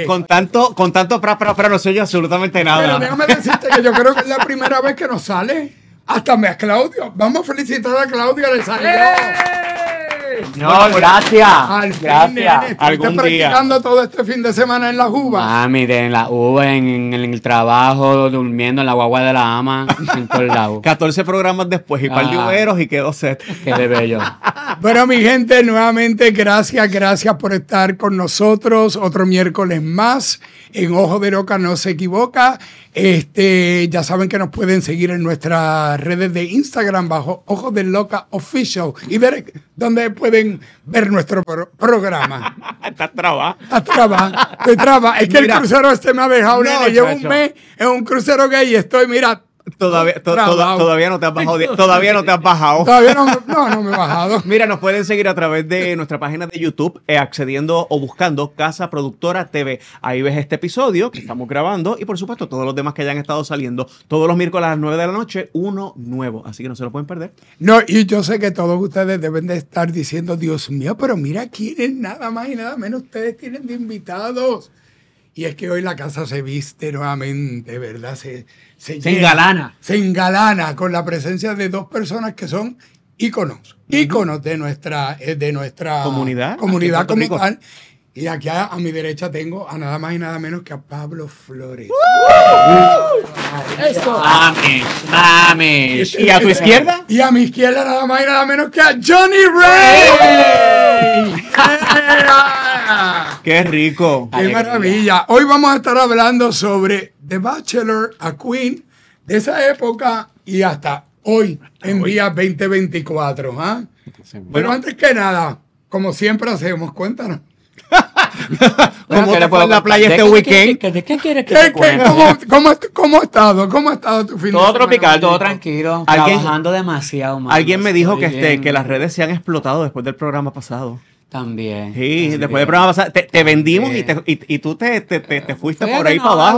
con tanto no soy yo absolutamente nada. Pero déjame decirte que yo creo que es la primera vez que nos sale. Hasta me a Claudio. Vamos a felicitar a Claudio, le salió. No, gracias. Al fin, nene, ¿estuviste Algún practicando todo este fin de semana en las uvas? Mami, en la uva, en el trabajo, durmiendo en la guagua de la ama, en todos lados. 14 programas después y par de uveros y quedó set. Qué de bello. Bueno, mi gente, nuevamente gracias por estar con nosotros. Otro miércoles más en Ojo de Loca No Se Equivoca. Ya saben que nos pueden seguir en nuestras redes de Instagram bajo Ojo de Loca Official y ver dónde pueden ver nuestro programa. Estás traba. Estoy traba. Es que Mira, el crucero me ha dejado, nene. Llevo un chacho. mes en un crucero gay y estoy, mira, Todavía no te has bajado. Todavía no te has bajado. todavía no me he bajado. Mira, nos pueden seguir a través de nuestra página de YouTube, accediendo o buscando Casa Productora TV. Ahí ves este episodio que estamos grabando y, por supuesto, todos los demás que hayan estado saliendo todos los miércoles a las 9 de la noche, uno nuevo. Así que no se lo pueden perder. No, y yo sé que todos ustedes deben de estar diciendo, Dios mío, pero mira quiénes nada más y nada menos ustedes tienen de invitados. Y es que hoy la casa se viste nuevamente, ¿verdad? Se llena, engalana. Se engalana con la presencia de dos personas que son íconos de nuestra Comunidad como aquí en Puerto Rico. tal. Y aquí a mi derecha tengo a nada más y nada menos que a Pablo Flores. Eso. Mami. ¿Y a tu izquierda? Y a mi izquierda nada más y nada menos que a Johnny Ray. ¡Qué rico! ¡Qué maravilla! Hoy vamos a estar hablando sobre The Bachelor, a Queen, de esa época y hasta hoy, en día 2024. ¿Ah? Pero antes que nada, como siempre hacemos, cuéntanos. ¿Cómo te fue en la playa este weekend? ¿De qué quieres que te cuente? ¿Cómo ha estado? ¿Cómo ha estado tu fin de semana? Todo tropical, todo tranquilo. Trabajando demasiado, mano. Alguien me dijo Estoy que bien. las redes se han explotado después del programa pasado. También. Sí, También. después del programa pasado te vendimos y tú te fuiste por ahí para abajo.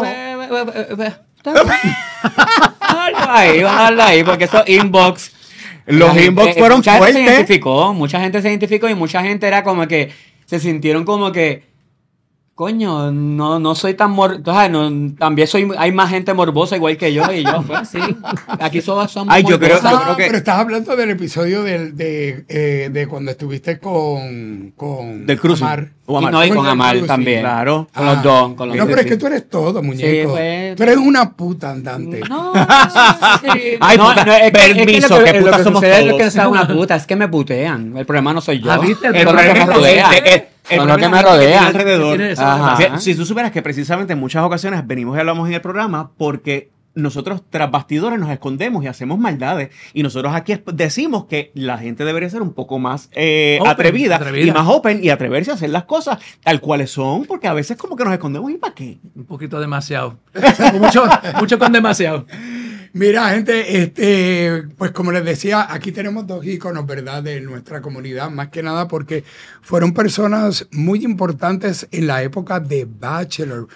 Déjalo ahí, porque esos inbox. Los inbox fueron mucha gente se fuertes. identificó, mucha gente se identificó y mucha gente era como que se sintieron como que, coño, no soy tan también hay más gente morbosa igual que yo y yo, pues sí. Aquí somos Ay, yo creo- morbosos. yo creo que- Pero estás hablando del episodio de cuando estuviste con Del cruce. Amar. O Amar. Y no, y con Con Amal Cruz, también. Claro. Con los dos. Con los No, dos. pero es que tú eres todo, muñeco. pues. Tú eres una puta andante. No, sí. Ay, puta, permiso, que putas somos Es todos. que no sea una puta, es que me putean. El problema no soy yo. ¿viste? El problema es que me rodea. Son los que me rodean. Alrededor. Tiene eso. Ajá. Si tú supieras que precisamente en muchas ocasiones venimos y hablamos en el programa porque nosotros tras bastidores nos escondemos y hacemos maldades y nosotros aquí decimos que la gente debería ser un poco más atrevida y más open y atreverse a hacer las cosas tal cuales son, porque a veces como que nos escondemos. ¿Y para qué? Un poquito demasiado. mucho con demasiado. Mira, gente, pues como les decía, aquí tenemos dos íconos, ¿verdad?, de nuestra comunidad, más que nada porque fueron personas muy importantes en la época de Bachelor.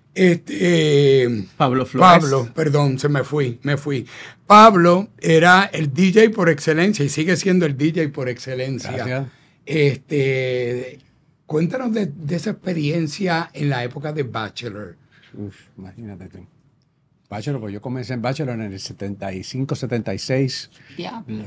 Pablo Flores. Pablo, perdón, me fui. Pablo era el DJ por excelencia y sigue siendo el DJ por excelencia. Gracias. Cuéntanos de esa experiencia en la época de Bachelor. Uf, imagínate tú. Bachelor, pues yo comencé en Bachelor en el 75, 76. Diablo.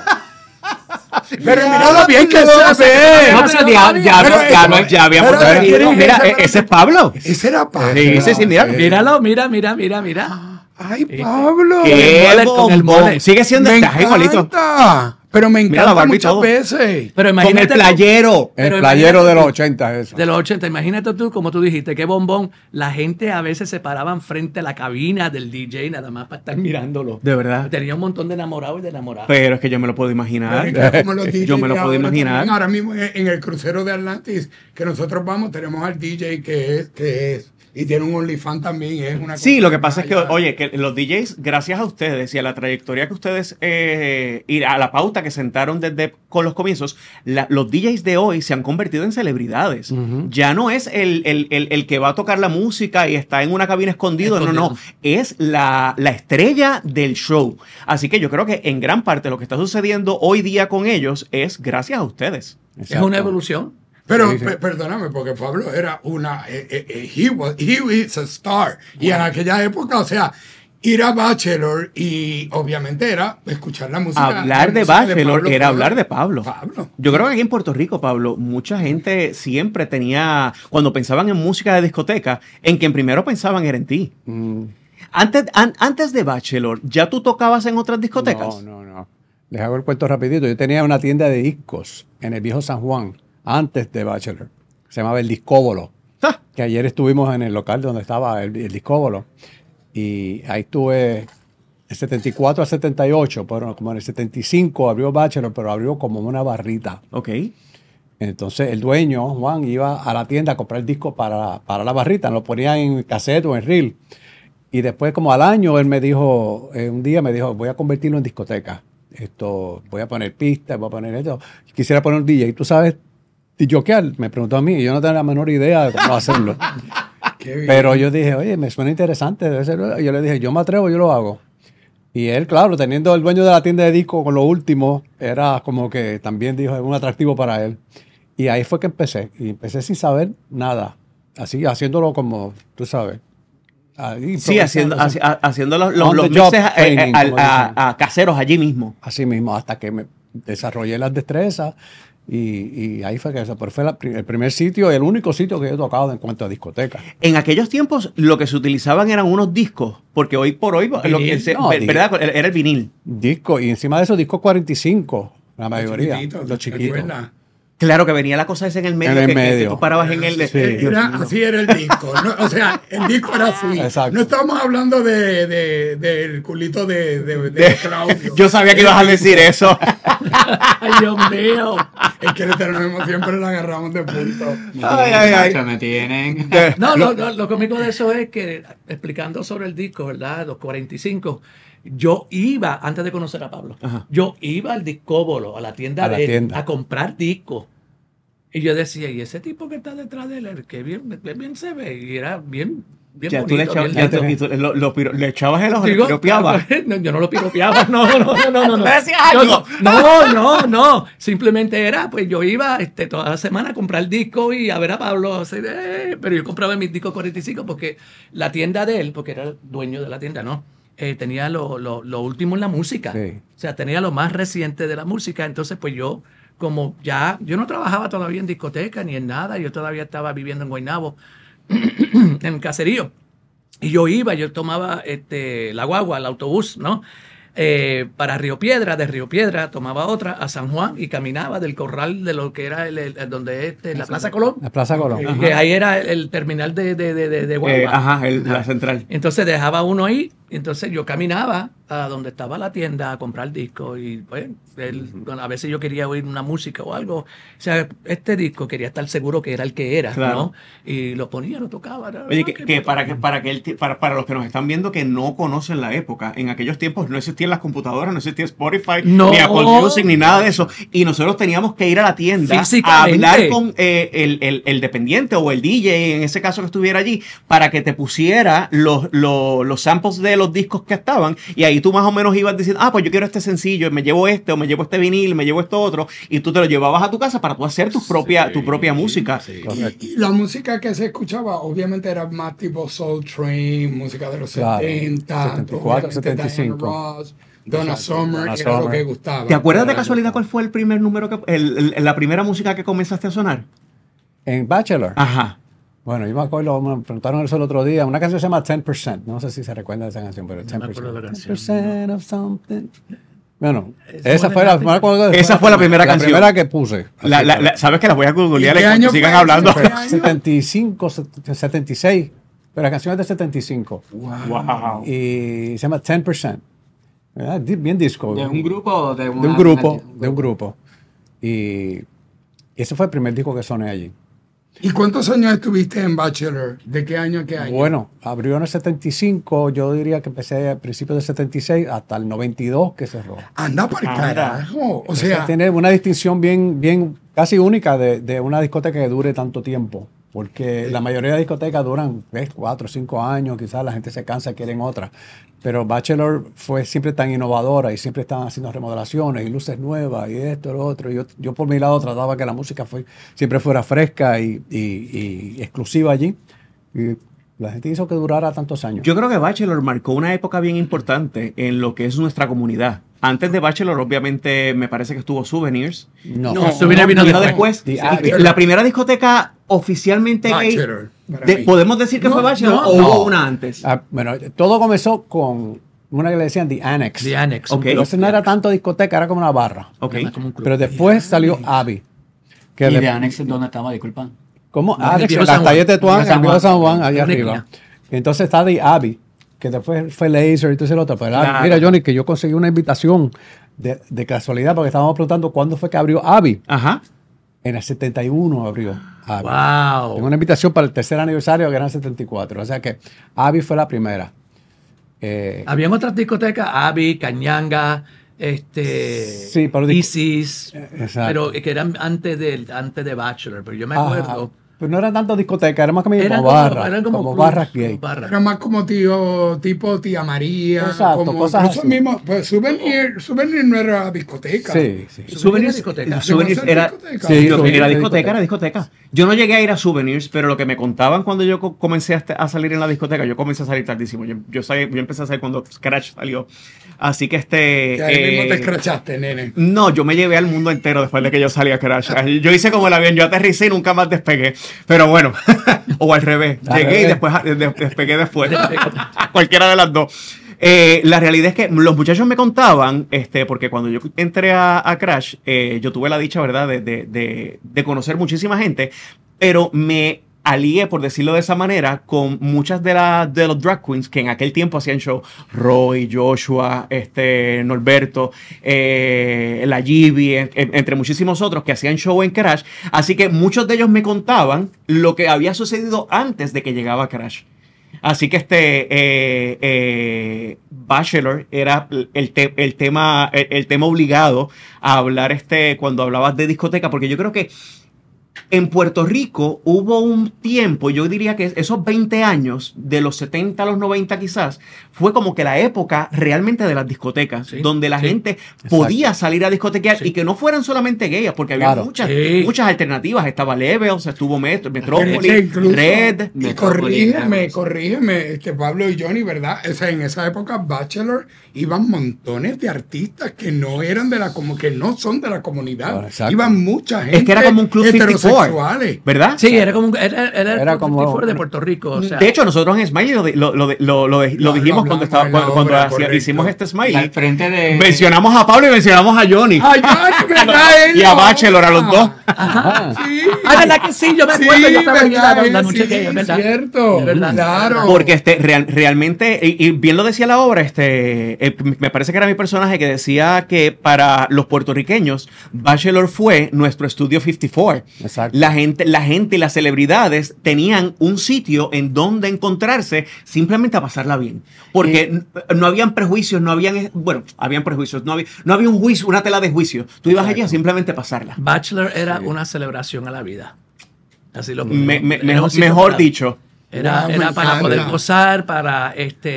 Pero mira lo bien que se ve. No, pero ya habíamos pero visto. Mira, ese es Pablo. Ese era Pablo. Sí, mira. Míralo, mira. Ay, Pablo. ¡Qué mole, con el bombón! mole. Sigue siendo Me está igualito. encanta. Pero me Mira la encanta barba y muchas todo. veces. Pero Con el imagínate tú- playero. Pero El playero imagínate de los tú, 80, eso. De los 80, imagínate tú, como tú dijiste, qué bombón. La gente a veces se paraban frente a la cabina del DJ nada más para estar mirándolo. De verdad. Tenía un montón de enamorados y de enamoradas. Pero es que yo me lo puedo imaginar. Como los DJs Yo me lo de puedo ahora imaginar. también. Ahora mismo en el crucero de Atlantis que nosotros vamos, tenemos al DJ que es. Y tiene un OnlyFans también. Y es una Sí, cosa lo que pasa es que, vaya. oye, que los DJs, gracias a ustedes y a la trayectoria que ustedes y a la pauta que sentaron desde con los comienzos, los DJs de hoy se han convertido en celebridades. Ya no es el que va a tocar la música y está en una cabina escondido. No. Es la estrella del show. Así que yo creo que en gran parte lo que está sucediendo hoy día con ellos es gracias a ustedes. Es una evolución. Pero Sí, sí. perdóname, porque Pablo era he is a star. Y en aquella época, o sea, ir a Bachelor y obviamente era escuchar la música. Hablar la de música Bachelor Pablo era Flores. hablar de Pablo. Pablo. Yo creo que aquí en Puerto Rico, Pablo, mucha gente siempre tenía, cuando pensaban en música de discoteca, en quien primero pensaban era en ti. Antes de Bachelor, ¿ya tú tocabas en otras discotecas? No. Les hago el cuento rapidito. Yo tenía una tienda de discos en el viejo San Juan, antes de Bachelor. Se llamaba El Discóbolo. Ah, Que ayer estuvimos en el local donde estaba el Discóbolo. Y ahí estuve de 74 a 78. Pero como en el 75 abrió Bachelor, pero abrió como una barrita. ok. Entonces el dueño, Juan, iba a la tienda a comprar el disco para la barrita. Lo ponía en cassette o en reel. Y después, como al año, él me dijo, un día me dijo, voy a convertirlo en discoteca. Voy a poner pistas, voy a poner esto. Quisiera poner un DJ. ¿Tú sabes DJear? Me preguntó a mí. Y yo no tenía la menor idea de cómo hacerlo. Qué bien. Pero yo dije, oye, me suena interesante. Debe ser. Yo le dije, yo me atrevo, yo lo hago. Y él, claro, teniendo el dueño de la tienda de discos con lo último, era como que también dijo, es un atractivo para él. Y ahí fue que empecé. Y empecé sin saber nada. Así, haciéndolo como, tú sabes. Ahí, Sí, haciendo On los the job mixes training, como dicen. a caseros allí mismo. Así mismo, hasta que me desarrollé las destrezas. Y ahí fue que eso. Pero fue el primer sitio, el único sitio que yo he tocado en cuanto a discoteca. En aquellos tiempos lo que se utilizaban eran unos discos, porque hoy por hoy lo que No, ¿verdad? Era el vinil. Disco, y encima de eso, discos 45, la mayoría. Chiquititos, Los ¿te chiquitos. acuerdas? Claro que venía la cosa esa en el medio, En el que medio. tú parabas en el... Sí. Así era el disco. ¿No? O sea, el disco era así. Exacto. No estamos hablando del culito de Claudio. Yo sabía que ibas a decir eso. Ay, Dios mío. Es que le tenemos siempre la agarramos de punto. Me tienen. No, lo cómico de eso es que, explicando sobre el disco, ¿verdad? Los 45, yo iba, antes de conocer a Pablo, Ajá. yo iba al discóbolo, a la tienda A la de él, tienda. a comprar discos. Y yo decía, ¿y ese tipo que está detrás de él? Que bien se ve. Y era bien Ya tú le bonito. echabas, bien ya lindo. tú le echabas el ojo, le Digo, piropeabas. no, yo no lo piropeaba, no. ¿No decías Yo algo? no. Simplemente era, pues yo iba toda la semana a comprar discos y a ver a Pablo. Así pero yo compraba mis discos 45 porque la tienda de él, porque era el dueño de la tienda, ¿no? Tenía lo último en la música. Sí. O sea, tenía lo más reciente de la música. Entonces, pues yo, como ya, yo no trabajaba todavía en discoteca ni en nada. Yo todavía estaba viviendo en Guaynabo, en el caserío. Y yo tomaba la guagua, el autobús, ¿no? Para Río Piedra, de Río Piedra tomaba otra a San Juan y caminaba del corral de lo que era donde la Plaza Colón. La Plaza Colón. Ok. Que ahí era el terminal de guagua. La central. Entonces dejaba uno ahí, entonces yo caminaba a donde estaba la tienda a comprar discos y pues a veces yo quería oír una música o algo. O sea, este disco quería estar seguro que era el que era, Claro. ¿no? Y lo ponía, lo tocaba. Oye, para los que nos están viendo que no conocen la época, en aquellos tiempos no existían las computadoras, no existía Spotify, No. ni Apple Music, ni nada de eso. Y nosotros teníamos que ir a la tienda a Físicamente. hablar con el dependiente o el DJ, en ese caso que estuviera allí, para que te pusiera los samples de los discos que estaban. Y ahí tú más o menos ibas diciendo, pues yo quiero este sencillo, me llevo este, o me llevo este vinil, me llevo esto otro. Y tú te lo llevabas a tu casa para tú hacer tu propia música. Correcto. Y la música que se escuchaba, obviamente, era más tipo Soul Train, música de los Claro. 70, 74, obviamente 75. Diana Ross, Donna Exacto, Summer, Donna era lo Summer. que gustaba. ¿Te acuerdas de casualidad cuál fue el primer número la primera música que comenzaste a sonar? En Bachelor. Ajá. Bueno, yo me acuerdo, me preguntaron eso el otro día. Una canción se llama 10%. No sé si se recuerda de esa canción, pero 10%. me acuerdo de la canción. 10% of something. Bueno, Es esa fue buena, Esa fue la primera canción. La primera que puse. Sabes que las voy a googlear ¿Y qué y cuando año sigan fue? hablando. ¿Qué año? 75, 76. Pero la canción es de 75. Wow. Y se llama 10%. ¿Verdad? Bien disco. ¿De un grupo o de De un grupo. Y ese fue el primer disco que soné allí. ¿Y cuántos años estuviste en Bachelor? ¿De qué año a qué año? Bueno, abrió en el 75, yo diría que empecé a principios del 76 hasta el 92 que cerró. Anda para el carajo. O sea, Tiene una distinción bien casi única de una discoteca que dure tanto tiempo. Porque la mayoría de discotecas duran 3, 4, 5 años, quizás la gente se cansa y quieren otra. Pero Bachelor fue siempre tan innovadora y siempre estaban haciendo remodelaciones y luces nuevas y esto y lo otro. Yo por mi lado trataba que la música siempre fuera fresca y exclusiva allí. Y la gente hizo que durara tantos años. Yo creo que Bachelor marcó una época bien importante en lo que es nuestra comunidad. Antes de Bachelor, obviamente, me parece que estuvo Souvenirs. No. Souvenir vino después. The Abbey. La primera discoteca oficialmente gay, Bachelor, para mí. ¿podemos decir que fue Bachelor o hubo una antes? Bueno, todo comenzó con una que le decían The Annex. The Annex. Ok. Pero eso no era tanto discoteca, era como una barra. Ok. Como un club. Pero después salió Abbey. Que ¿Y de- de Annex dónde estaba? Disculpa. ¿Cómo? No, el Alex, viejo en San las Juan. talleres de Tuán, Viejo San en el viejo San Juan, allá Una arriba. esquina. Entonces está The Abbey, que después fue Laser y todo el otro. Pero Claro. mira, Johnny, que yo conseguí una invitación de casualidad porque estábamos preguntando cuándo fue que abrió Abbey. Ajá. En el 71 abrió Abbey. Wow. Tengo una invitación para el tercer aniversario que era en el 74. O sea que Abbey fue la primera. Habían otras discotecas, Abbey, Cañanga, Sí, pero Isis, exacto. pero que eran antes de Bachelor, pero yo me acuerdo. Pero no eran tanto discotecas, era más como Eran barras. eran Como clubs, barras como gay. barras. Era más como tipo Tía María. Exacto, como cosas incluso así. mismo, pues Souvenir no era discoteca. Sí, sí. Souvenirs discoteca. Souvenirs ¿Conocer era, discoteca? Sí, era Souvenirs discoteca, era discoteca. Yo no llegué a ir a Souvenirs, pero lo que me contaban cuando yo comencé a salir en la discoteca, yo comencé a salir tardísimo. Yo empecé a salir cuando Scratch salió. Así que Y ahí mismo te escrachaste, nene. no, yo me llevé al mundo entero después de que yo salí a Crash. Yo hice como el avión, yo aterricé y nunca más despegué. Pero bueno, o al revés. Al Llegué y revés. después despegué después. Cualquiera de las dos. La realidad es que los muchachos me contaban, porque cuando yo entré a Crash, yo tuve la dicha, ¿verdad?, de conocer muchísima gente, pero me alié, por decirlo de esa manera, con muchas de los drag queens que en aquel tiempo hacían show. Roy, Joshua, Norberto, la Gibi, entre muchísimos otros que hacían show en Crash. Así que muchos de ellos me contaban lo que había sucedido antes de que llegaba Crash. Así que Bachelor era el tema obligado a hablar cuando hablabas de discoteca, porque yo creo que en Puerto Rico hubo un tiempo, yo diría que esos 20 años, de los 70 a los 90 quizás, fue como que la época realmente de las discotecas, Sí, donde la sí, gente podía salir a discotequear Sí. y que no fueran solamente gayas, porque había Claro. muchas Sí. alternativas. Estaba Levels, estuvo Que Metrópolis, incluso- Red. Y corrígeme, Pablo y Johnny, ¿verdad? O sea, en esa época Bachelor iban montones de artistas que no eran como que no son de la comunidad. Exacto. Iban mucha gente. Es que era como un Club 54, heterosexuales. ¿verdad? Sí, era como era Era el como- 54 de Puerto Rico. O sea, De hecho, nosotros en Smiley lo dijimos cuando, hablamos en la obra, correcto. hicimos este Y Smiley. al frente de... Mencionamos a Pablo y mencionamos a Johnny. Ay, Johnny, ¿verdad? Él Y a no. Bachelor, a los dos. ajá. Sí. Ah, ¿verdad que sí? Yo me acuerdo, yo estaba ahí la noche sí, que es verdad. cierto. Es verdad. Claro. Porque realmente, y bien lo decía la obra, me parece que era mi personaje que decía que para los puertorriqueños, Bachelor fue nuestro estudio 54. Exacto. La gente y las celebridades tenían un sitio en donde encontrarse simplemente a pasarla bien. Porque no habían prejuicios, habían prejuicios, no había un juicio, una tela de juicio. Tú ibas allí a simplemente pasarla. Bachelor era una celebración a la vida. Así lo Mejor, un sitio mejor para- dicho. Era, Wow, era me para encanta. poder gozar, para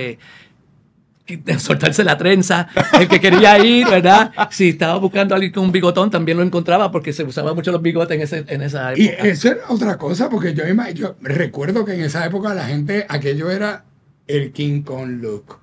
soltarse la trenza. El que quería ir, ¿verdad? Si estaba buscando a alguien con un bigotón, también lo encontraba porque se usaban mucho los bigotes en esa Y época. eso era otra cosa, porque yo recuerdo que en esa época la gente, aquello era el King Kong look.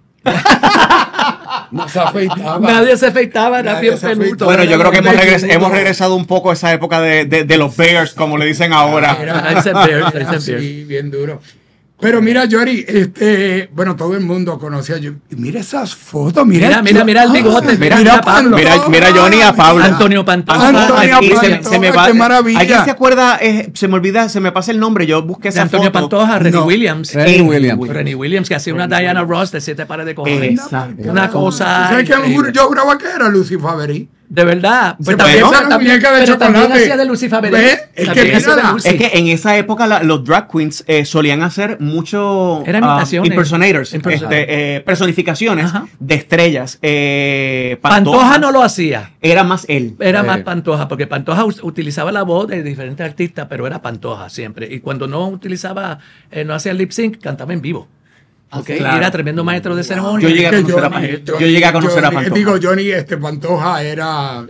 No se afeitaba. Nadie se afeitaba, era Nadie bien se peludo. afeitaba. Bueno, yo creo que Menudo. hemos regresado un poco a esa época de los Bears, como le dicen ahora. Ese Bears, Era ese Bears. así, bien duro. Pero mira, Jory, bueno, todo el mundo conocía a Mira esas fotos, mira. Mira el bigote, mira Pablo. Mira Johnny a Pablo. Antonio Pantoja. Antonio Y Pantoja, qué maravilla. ¿Alguien se acuerda? Se me olvida, se me pasa el nombre. Yo busqué De esa Antonio foto. Pantoja, Rennie No. Williams. Rennie Williams. Rennie Williams, que hacía una Diana Ross de 7 pares de cojones. Exacto. Una cosa. ¿Sabes qué? increíble. Yo juraba que era Lucy Faveri. De verdad. Pues Se también, parece una muñeca de pero también chocolate. hacía de Lucy Faveri. ¿Ves? Es También que hacía de mírala. Lucy. Es que en esa época los drag queens solían hacer mucho Eran imitaciones. impersonators, personificaciones Ajá. de estrellas. Pantoja no lo hacía. Era más él. Era más Pantoja, porque Pantoja utilizaba la voz de diferentes artistas, pero era Pantoja siempre. Y cuando no utilizaba, no hacía lip sync, cantaba en vivo. ¿ok? claro. Era tremendo maestro de ceremonia. Yo llegué a conocer a Johnny- Pantoja. Yo llegué a conocer a Johnny- Pantoja. Digo, Johnny Pantoja era...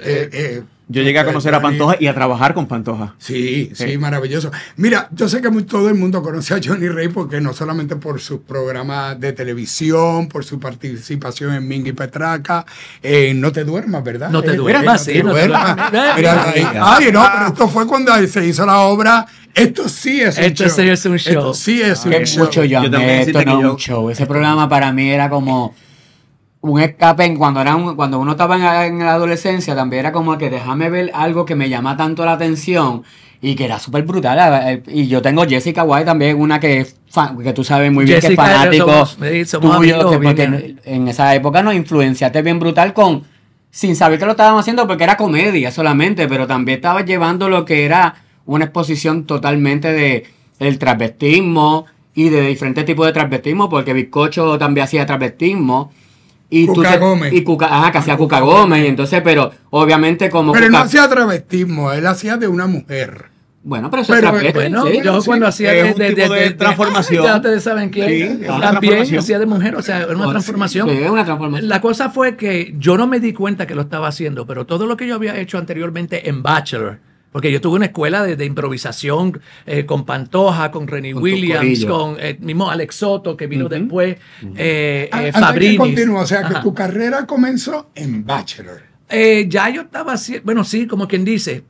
Yo llegué a conocer a Johnny- Pantoja y a trabajar con Pantoja. Sí, Sí. sí, maravilloso. Mira, yo sé que todo el mundo conoce a Johnny Rey porque no solamente por sus programas de televisión, por su participación en Mingy Petraca, No te duermas, ¿verdad? No te Mira, duermas, sí, no te duermas. Mira, ay, no, pero esto fue cuando se hizo la obra. Esto sí es un Esto show. sí es un show. Esto sí es un Qué show. mucho Yo tengo que esto decirte no que es yo- un show. Ese programa para mí era como un escape cuando uno estaba en la adolescencia, también era como que déjame ver algo que me llama tanto la atención y que era súper brutal. Y yo tengo Jessica White también, una que es que tú sabes muy bien Jessica, que es fanático somos tuyo, amigos, que porque bien. en esa época nos influenciaste bien brutal sin saber que lo estaban haciendo porque era comedia solamente, pero también estaba llevando lo que era una exposición totalmente del transvestismo y de diferentes tipos de transvestismo, porque Bizcocho también hacía transvestismo. Y Cuca Gómez. Y que hacía Cuca Gómez, y entonces, pero obviamente como Pero él no Cuca- hacía travestismo, él hhacía de una mujer. bueno, pero eso pero, es travesti, Bueno, sí. yo sí, cuando hacía es un tipo de transformación. Ya ustedes saben quién. Sí, es una También transformación. hacía de mujer, o sea, era una Oh, transformación. sí, es una transformación. La cosa fue que yo no me di cuenta que lo estaba haciendo, pero todo lo que yo había hecho anteriormente en Bachelor, porque yo tuve una escuela de improvisación con Pantoja, con Rennie Con tu Williams, corillo. con mismo Alex Soto, que vino después, Antes Fabrinis. que continúe, o sea, que Ajá. tu carrera comenzó en Bachelor. Ya yo estaba haciendo, bueno, sí, como quien dice,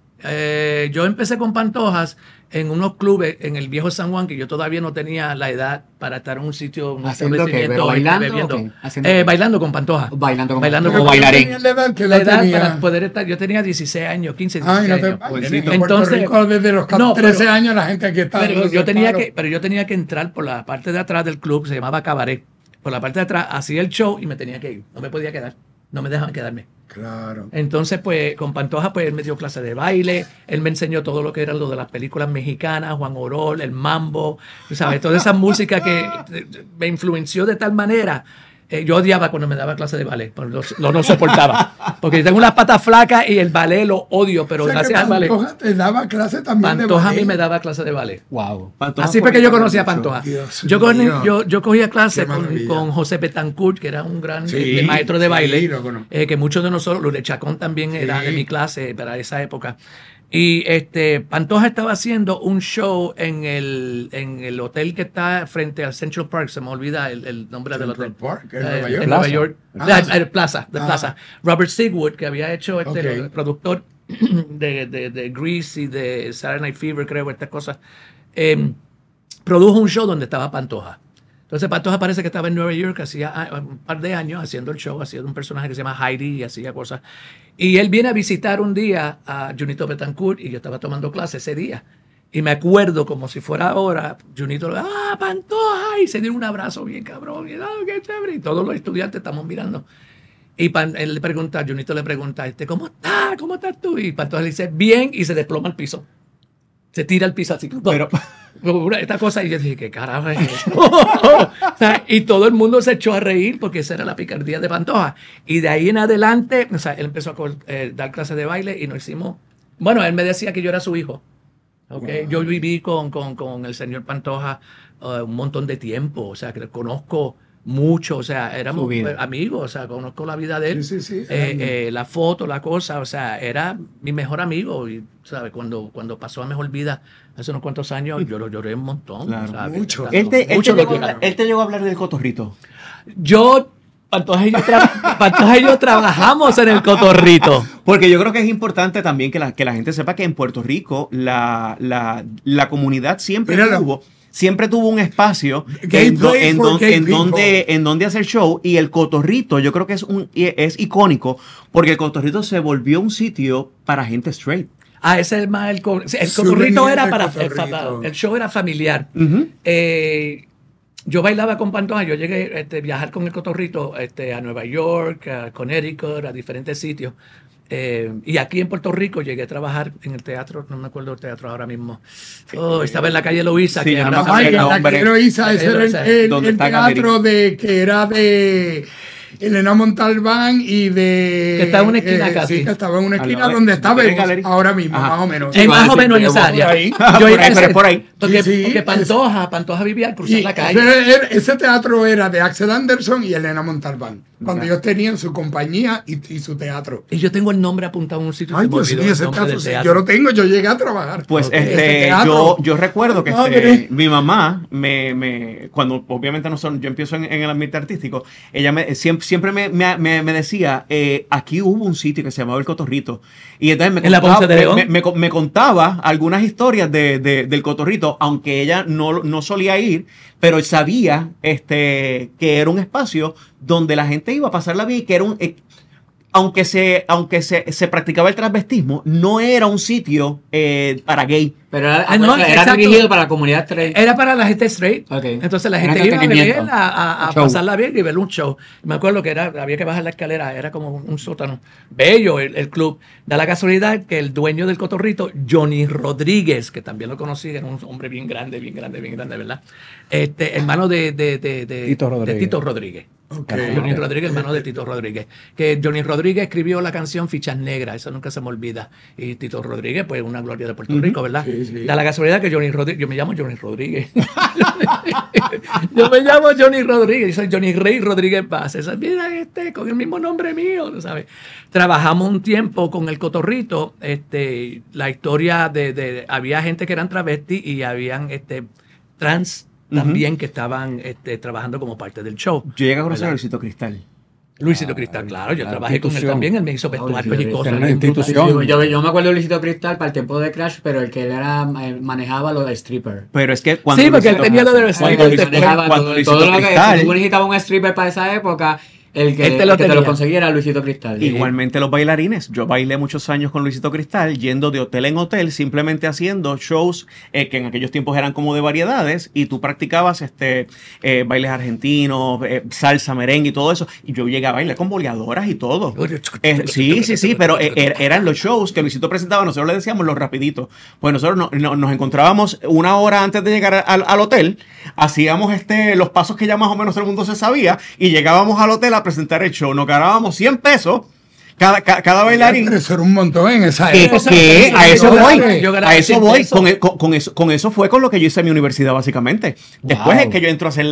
yo empecé con Pantojas en unos clubes en el viejo San Juan, que yo todavía no tenía la edad para estar en un sitio, un ¿Haciendo qué? establecimiento, ¿Bailando bebiendo. o qué? ¿Haciendo qué? Bailando con Pantoja. Bailando con Bailando Pantoja. con O bailarín. ¿Tenías la edad que La la edad tenía? para poder estar, yo tenía 16 años, 15, 16 Ay, no te años. Puerto Entonces, Rico, desde los no, 13 pero- años la gente aquí está. Pero dándose yo tenía palo. pero yo tenía que entrar por la parte de atrás del club, se llamaba Cabaret. Por la parte de atrás hacía el show y me tenía que ir. No me podía quedar. No me dejaban quedarme. Claro. Entonces, pues, con Pantoja, pues, él me dio clase de baile, él me enseñó todo lo que era lo de las películas mexicanas, Juan Orol, el mambo, tú ¿sabes? Toda esa música que me influenció de tal manera. Yo odiaba cuando me daba clase de ballet, pero no soportaba. Porque tengo unas patas flacas y el ballet lo odio, pero O sea, que gracias al ballet. Pantoja te daba clase también de Pantoja a ballet. mí me daba clase de ballet. Wow. Pantoja Así fue fue que yo mi conocí a mucho. Pantoja. Dios Yo, mío. yo cogía clase Qué maravilla. con José Betancourt, que era un gran Sí, maestro de sí, baile, lo conozco. que muchos de nosotros, Lourdes Chacón también era Sí. de mi clase para esa época. Y Pantoja estaba haciendo un show en el hotel que está frente al Central Park, se me olvida el nombre del Central hotel. Park, en Nueva En York. Nueva Plaza. York. Ah. El Plaza, de Ah. Plaza. Robert Sigwood, que había hecho Ok. el productor de Grease y de Saturday Night Fever, creo, estas cosas, produjo un show donde estaba Pantoja. Entonces Pantoja parece que estaba en Nueva York hacía un par de años haciendo el show, haciendo un personaje que se llama Heidi y hacía cosas. Y él viene a visitar un día a Junito Betancourt y yo estaba tomando clase ese día. Y me acuerdo como si fuera ahora, Junito, Pantoja, y se dio un abrazo bien cabrón, y qué chévere. Y todos los estudiantes estamos mirando. Y él le pregunta, Junito le pregunta, ¿cómo estás? ¿Cómo estás tú? Y Pantoja le dice, bien, y se desploma al piso. Se tira al piso así. Pero- Esta cosa, y yo dije, ¿qué carajo es esto? O sea, y todo el mundo se echó a reír porque esa era la picardía de Pantoja. Y de ahí en adelante, o sea, él empezó a dar clases de baile y nos hicimos. Bueno, él me decía que yo era su hijo. ¿Okay? Yo viví con el señor Pantoja un montón de tiempo, o sea, que lo conozco mucho, o sea, éramos Su vida. amigos, o sea, conozco la vida de él, Sí, sí, sí. la foto, la cosa, o sea, era mi mejor amigo y, ¿sabes? Cuando pasó a mejor vida hace unos cuantos años, yo lo lloré un montón. Claro. ¿sabes? Mucho. Tanto- Él te mucho lo llegó, lloré. él te llegó a hablar del cotorrito. Pantoja y yo trabajamos en el cotorrito. Porque yo creo que es importante también que la gente sepa que en Puerto Rico la comunidad Míralo. siempre tuvo un espacio Gay place for gay en donde hacer show, y el cotorrito yo creo que es icónico porque el cotorrito se volvió un sitio para gente straight. Ese es más el Souvenir cotorrito era de para cotorrito. el show era familiar. Ujú. Yo bailaba con Pantoja, yo llegué a viajar con el cotorrito a Nueva York, a Connecticut, a diferentes sitios. Y aquí en Puerto Rico llegué a trabajar en el teatro, no me acuerdo del teatro ahora mismo. Estaba en la calle Loíza. Sí, que yo no me hablaba- acuerdo. Ay, el la hombre- que lo hizo, ese era Ese, el donde está teatro que era Elena Montalbán y de... Que está en una esquina casi. Sí, que estaba en una esquina lado de- donde está de Bebos, Gallery. ahora mismo, Ajá. más o menos. Es más o menos en esa por área. ahí. Yo Por iba ahí, a pero ese- es por ahí. Porque, Sí, sí, porque Pantoja vivía al cruzar Y la calle. ese teatro era de Axel Anderson y Elena Montalbán, cuando ellos tenían su compañía y su teatro. Y yo tengo el nombre apuntado en un sitio. Ay, se me pues sí, olvidó el ese nombre teatro, del sí, teatro. yo lo tengo, yo llegué a trabajar. Pues Ese yo, teatro. yo recuerdo que Madre. mi mamá, cuando obviamente yo empiezo en el ambiente artístico, ella siempre me decía, aquí hubo un sitio que se llamaba El Cotorrito. Y entonces ¿En la Ponce de León? me contaba algunas historias del Cotorrito, aunque ella no solía ir, pero sabía que era un espacio donde la gente iba a pasarla bien, que era un... aunque se practicaba el transvestismo, no era un sitio para gay. Pero era, No, era exacto. dirigido para la comunidad straight. Era para la gente straight. Ok. Entonces la Era gente iba a entretenimiento. beber, a Show. pasarla bien y ver un show. Me acuerdo que había que bajar la escalera, era como un sótano. Bello el club. Da la casualidad que el dueño del Cotorrito, Johnny Rodríguez, que también lo conocí, era un hombre bien grande, ¿verdad? Hermano de Tito Rodríguez. de Tito Rodríguez. Ok. Johnny Rodríguez, hermano de Tito Rodríguez. Que Johnny Rodríguez escribió la canción Fichas Negras, eso nunca se me olvida. Y Tito Rodríguez, pues una gloria de Puerto Rico, ¿verdad? Sí, sí. Da la casualidad que Johnny Rodríguez, yo me llamo Johnny Rodríguez. Yo me llamo Johnny Rodríguez, yo soy Johnny Rey Rodríguez Vázquez. Mira con el mismo nombre mío, ¿tú sabes? Trabajamos un tiempo con el Cotorrito, la historia había gente que eran travestis y habían trans también que estaban trabajando como parte del show. Yo llegué a conocer a ¿verdad? Luisito Cristal. Luisisito Cristal, claro, yo la trabajé con él institución. también, él me hizo vestuarios y Luisito cosas. Era una institución. Yo me acuerdo de Luisito Cristal para el tiempo de Crash, pero el que él era manejaba lo de stripper. Pero es que cuando Sí, porque él Luisito- tenía lo de los cuando Cuando stripper. Luisito- manejaba cuando todo, Luisito todo lo que Cristal- si tú necesitabas un stripper para esa época, el que, Él te el lo que te tenía. lo conseguía era Luisito Cristal. Igualmente los bailarines. Yo bailé muchos años con Luisito Cristal, yendo de hotel en hotel, simplemente haciendo shows que en aquellos tiempos eran como de variedades, y tú practicabas bailes argentinos, salsa, merengue y todo eso. Y yo llegué a bailar con boleadoras y todo. Sí, pero eran los shows que Luisito presentaba, nosotros le decíamos los rapiditos. Pues nosotros nos encontrábamos una hora antes de llegar al hotel, hacíamos los pasos que ya más o menos todo el mundo se sabía, y llegábamos al hotel a presentar el show. Nos ganábamos 100 pesos cada bailarín. Pero eso era un montón en esa Que época. a eso voy, Yo ganaba a eso 100 voy. pesos. Con eso fue con lo que yo hice en mi universidad, básicamente. Después Wow. es que yo entro a hacer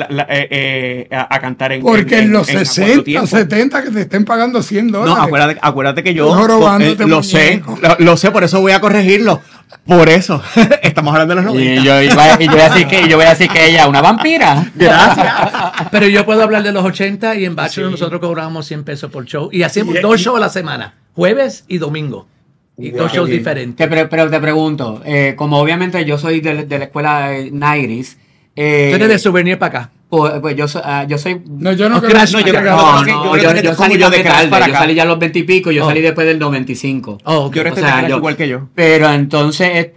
a cantar en Porque en los en Cuatro 60, Tiempos. 70 que te estén pagando $100. No, acuérdate que yo Jorobándote, lo sé, muñeco. lo sé, por eso voy a corregirlo. Por eso, estamos hablando de los 90. Y yo voy a decir que ella es una vampira. Gracias. Pero yo puedo hablar de los 80 y en Bachelor nosotros cobrábamos 100 pesos por show y hacíamos Y- 2 shows a la semana, jueves y domingo. Y Wow. 2 shows Bien. diferentes. Pero te pregunto, como obviamente yo soy de la escuela Nairis, Tú eres de souvenir para acá. pues yo soy No, yo no No, creo Crash, no, yo yo creo- creo- No, que- no, yo creo que yo como salí yo de de Crash para yo acá. salí ya a los 20 y pico, yo Oh. salí después del 95. Oh, ok. Yo eres O sea, de yo- igual que yo. Pero entonces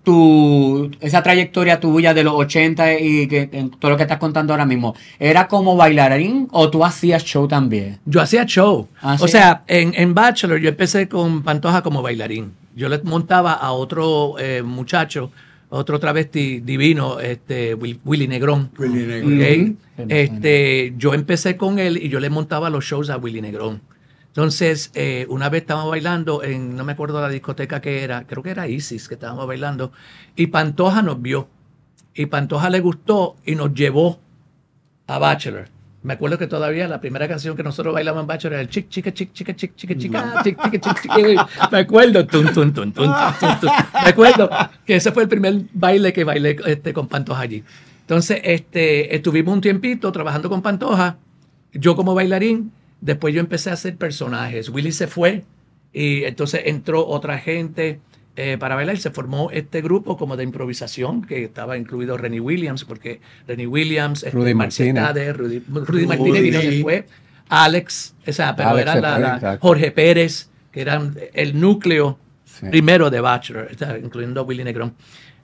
esa trayectoria tuya de los 80 y que en todo lo que estás contando ahora mismo, ¿era como bailarín o tú hacías show también? Yo hacía show. Ah, O ¿sí? sea, en Bachelor yo empecé con Pantoja como bailarín. Yo le montaba a otro muchacho, otro travesti divino, Willy Negrón. Willy Negrón. ¿Ok? Yo empecé con él y yo le montaba los shows a Willy Negrón. Entonces, una vez estábamos bailando no me acuerdo la discoteca que era, creo que era Isis que estábamos bailando, y Pantoja nos vio. Y Pantoja le gustó y nos llevó a Bachelor. Me acuerdo que todavía la primera canción que nosotros bailamos en Bachelor era el chic, chica, chic, chica, chic, chica, chica, chic, chica, chic, chica. Me acuerdo. Tun, tun, tun, tun, tun, tun. Me acuerdo que ese fue el primer baile que bailé con Pantoja allí. Entonces, estuvimos un tiempito trabajando con Pantoja, yo como bailarín. Después yo empecé a hacer personajes. Willy se fue y entonces entró otra gente para bailar. Se formó este grupo como de improvisación que estaba incluido Rennie Williams, porque Rennie Williams, Rudy Marcel Martínez. Tade, Rudy Martínez vino después, Alex, pero Alex era se fue, exacto. Jorge Pérez, que eran el núcleo Sí. primero de Bachelor, incluyendo Willy Negrón.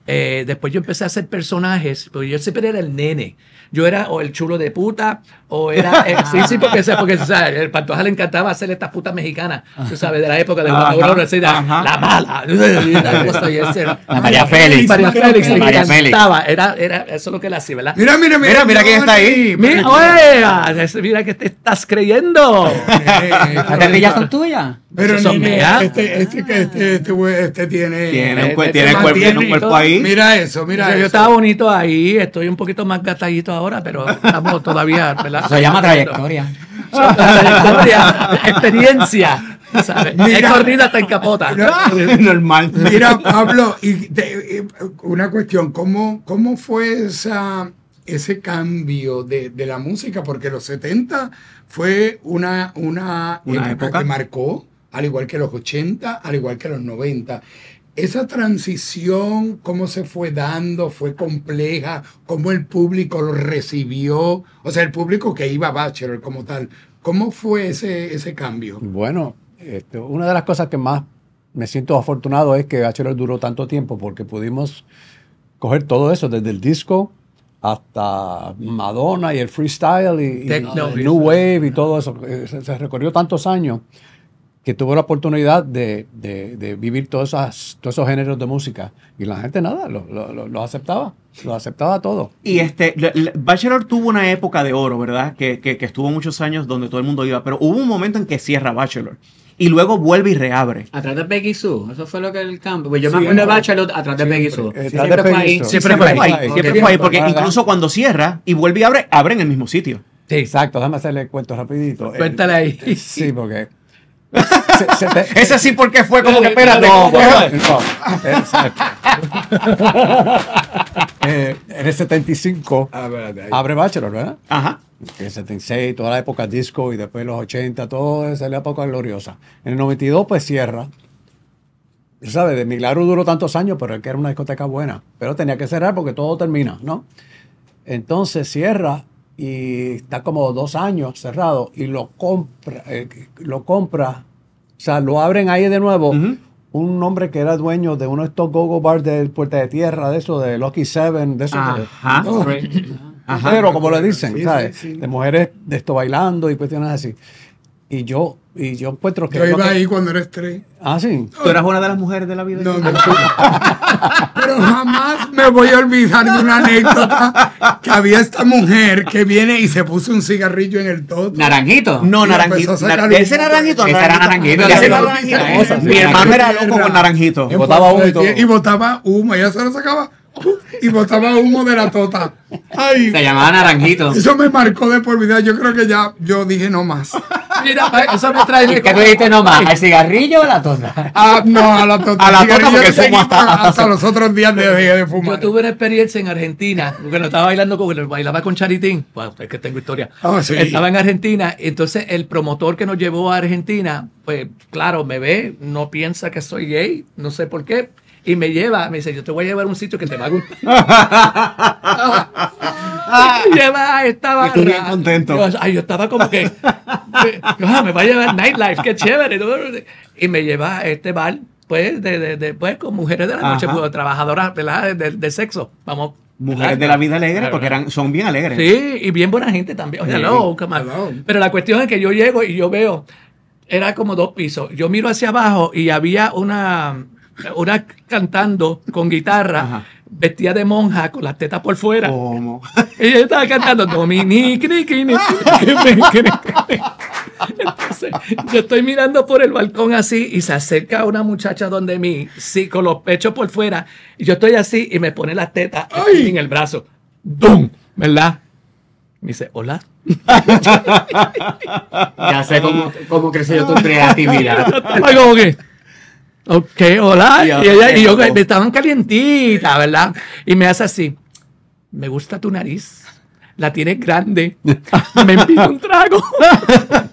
Después yo empecé a hacer personajes, porque yo siempre era el nene. Yo era o el chulo de puta, o era... sí, porque ¿sabes? El Pantoja le encantaba hacer estas putas mexicanas, tú sabes, de la época de la mala. La María Félix. María Félix le María Félix. encantaba. Era eso es lo que él hacía, ¿verdad? Mira quién está ahí. Mira, oye, mira que te estás creyendo. ¿Las guerrillas son tuyas? Pero Son nene, mías. este tiene un cuerpo ahí. Mira eso, mira Yo eso. estaba bonito ahí, estoy un poquito más gatallito ahora, pero estamos todavía, ¿verdad? Se llama trayectoria. Trayectoria, experiencia, ¿sabes? Mira. He corrido hasta en capota. Normal. Mira, Pablo, una cuestión, ¿cómo fue ese cambio de la música? Porque los 70 fue una época que marcó, al igual que los 80, al igual que los 90. Esa transición, ¿cómo se fue dando? ¿Fue compleja? ¿Cómo el público lo recibió? O sea, el público que iba a Bachelor como tal. ¿Cómo fue ese cambio? Bueno, una de las cosas que más me siento afortunado es que Bachelor duró tanto tiempo porque pudimos coger todo eso, desde el disco hasta Madonna y el freestyle y el New Wave y todo eso. Se recorrió tantos años que tuve la oportunidad de vivir todos esos géneros de música. Y la gente nada, lo aceptaba todo. Y Bachelor tuvo una época de oro, ¿verdad? Que estuvo muchos años donde todo el mundo iba, pero hubo un momento en que cierra Bachelor. Y luego vuelve y reabre. Atrás de Peggy Sue. Eso fue lo que el campo. Pues yo me acuerdo de Bachelor atrás de Peggy Sue. Siempre fue ahí. Siempre fue ahí, porque incluso cuando cierra y vuelve y abre en el mismo sitio. Sí. Exacto, déjame hacerle el cuento rapidito. Cuéntale ahí. Sí, porque... Ese sí porque fue como que espérate. Exacto. En el 75 abre Bachelor, ¿verdad? Ajá. En el 76, toda la época disco y después los 80, toda esa es la época gloriosa. En el 92 pues cierra. ¿Sabes? De milagro duró tantos años, pero es que era una discoteca buena. Pero tenía que cerrar porque todo termina, ¿no? Entonces cierra y está como 2 años cerrado y lo compra, o sea, lo abren ahí de nuevo. Un hombre que era dueño de uno de estos go-go bars del Puerta de Tierra, de eso, de Lucky Seven, de eso. Pero como le dicen, ¿sabes? Sí. De mujeres de esto bailando y cuestiones así. Y yo encuentro que... Yo iba ahí cuando era estrella. Ah, sí. ¿Tú eras una de las mujeres de la vida? No. Pero jamás me voy a olvidar de una anécdota que había esta mujer que viene y se puso un cigarrillo en el toto. ¿Naranjito? No, Y naranjito. empezó a sacar Ese naranjito. Ese era naranjito. Ese era Naranjito. naranjito. Mi hermano era loco con naranjito. En Botaba Puerto de humo y todo. Tierra, y botaba humo. Ella se lo sacaba y botaba humo de la tota. Ay, Se llamaba Naranjito. eso me marcó de por vida. Yo creo que yo dije no más. Mira, eso me trae... ¿Y qué tú dijiste nomás? ¿Al cigarrillo o la tonda? No, a la tota. A la tota, Cigarrillo porque seguí fumo hasta los otros días de fumar. Yo tuve una experiencia en Argentina, porque no estaba bailaba con Charitín. Bueno, es que tengo historia. Ah, sí. Estaba en Argentina, entonces el promotor que nos llevó a Argentina, pues claro, me ve, no piensa que soy gay, no sé por qué, y me dice, yo te voy a llevar a un sitio que te va a gustar. Me lleva a esta barra. Y tú bien contento. Yo estaba como que, me va a llevar nightlife, qué chévere. Y me lleva a este bar, pues, pues con mujeres de la noche, pues, trabajadoras, ¿verdad? De sexo. Vamos. Mujeres de la vida alegre, porque son bien alegres. Sí, y bien buena gente también. Sí. Hello, come on. Hello. Pero la cuestión es que yo llego y yo veo, era como 2 pisos. Yo miro hacia abajo y había una cantando con guitarra, Ajá. vestida de monja con las tetas por fuera. ¿Cómo? Ella estaba cantando Dominique. Entonces, yo estoy mirando por el balcón así y se acerca una muchacha donde mí, sí, con los pechos por fuera, y yo estoy así y me pone las tetas ¡Ay! en el brazo. ¡Dum! ¿Verdad? Me dice, hola. Ya sé cómo creció tu creatividad. Ay, como que, ok, hola. Ya, Y ella y yo ya. estaban calientitas, ¿verdad? Y me hace así, me gusta tu nariz, la tienes grande, me envío un trago.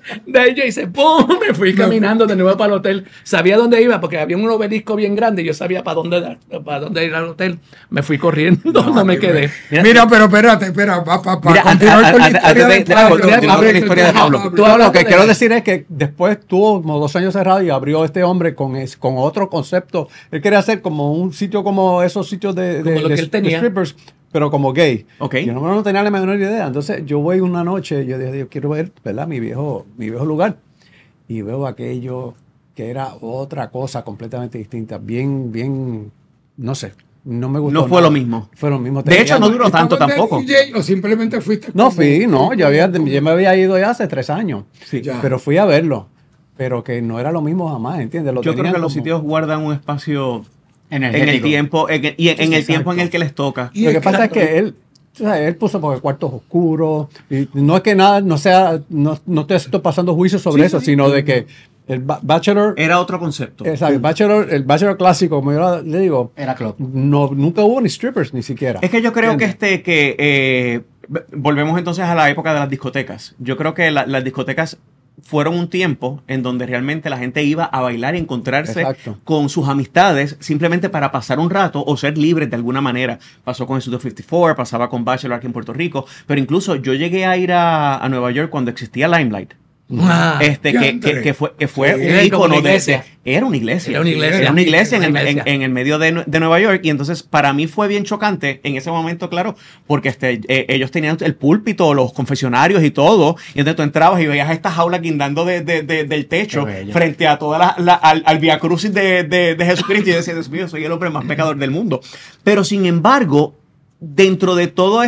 De ahí yo hice ¡pum! Me fui caminando de nuevo para el hotel. Sabía dónde iba porque había un obelisco bien grande. Yo sabía para dónde ir al hotel. Me fui corriendo, no me quedé. Mira, pero espérate, para Mira, continuar con la historia de Pablo. continuar con la historia de Pablo. Tú lo que quiero decir es que después tuvo como 2 años cerrado y abrió este hombre con otro concepto. Él quería hacer como un sitio como esos sitios de Como lo que él tenía. strippers, pero como gay. Ok. Yo no tenía la menor idea. Entonces yo voy una noche, yo dije, yo quiero ver, ¿verdad? Mi viejo lugar. Y veo aquello que era otra cosa completamente distinta. Bien, no sé. No me gustó. No fue nada. lo mismo. Fue lo mismo. De hecho, no duró tanto ¿Estabas de tampoco. DJ o simplemente fuiste? No fui, no. Yo me había ido ya hace 3 años. Sí. Ya. Pero fui a verlo. Pero que no era lo mismo jamás, ¿entiendes? Lo Yo creo tenían que los como- sitios guardan un espacio en el Energético. tiempo, en el tiempo en el que les toca. Y Lo que el pasa es claro. que él, tú sabes, él puso porque cuartos oscuros. Y no es que nada, no estoy pasando juicio sobre eso, sino de que el Bachelor, Era otro concepto. el Bachelor clásico, como yo le digo, Era club. nunca hubo ni strippers ni siquiera. Es que yo creo ¿Entiendes? volvemos entonces a la época de las discotecas. Yo creo que las discotecas fueron un tiempo en donde realmente la gente iba a bailar y encontrarse Exacto. con sus amistades simplemente para pasar un rato o ser libres de alguna manera. Pasó con el Studio 54, pasaba con Bachelor aquí en Puerto Rico, pero incluso yo llegué a ir a Nueva York cuando existía Limelight. Ah, Que fue Sí, un era como ícono una iglesia. era una iglesia. Era una iglesia. Era una iglesia en Una el, iglesia. en el medio de Nueva York. Y entonces para mí fue bien chocante en ese momento, claro, porque ellos tenían el púlpito, los confesionarios y todo. Y entonces tú entrabas y veías estas jaulas guindando del techo Qué bello. frente a toda al Via Crucis de Jesucristo. Y yo decía, Dios mío, soy el hombre más pecador del mundo. Pero sin embargo, dentro de todo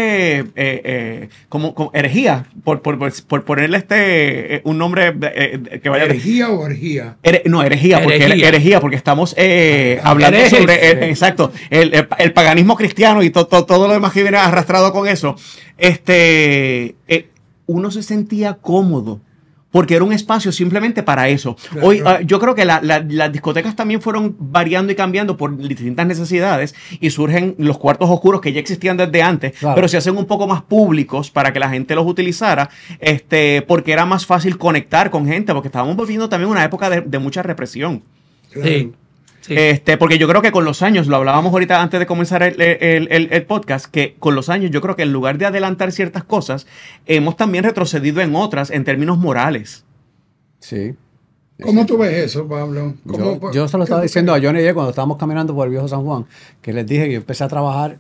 como herejía, por ponerle un nombre que vaya ¿Herejía o orgía? no, herejía, porque estamos hablando Herejes. sobre exacto, el paganismo cristiano y todo lo demás que viene arrastrado con eso. Uno se sentía cómodo porque era un espacio simplemente para eso. Claro. Hoy, yo creo que las discotecas también fueron variando y cambiando por distintas necesidades y surgen los cuartos oscuros que ya existían desde antes, Claro. pero se hacen un poco más públicos para que la gente los utilizara, porque era más fácil conectar con gente, porque estábamos viviendo también una época de mucha represión. Sí. Sí. Porque yo creo que con los años, lo hablábamos ahorita antes de comenzar el podcast, que con los años yo creo que en lugar de adelantar ciertas cosas, hemos también retrocedido en otras en términos morales. Sí. ¿Cómo tú ves eso, Pablo? Yo se lo estaba diciendo a Johnny ayer cuando estábamos caminando por el viejo San Juan, que les dije que yo empecé a trabajar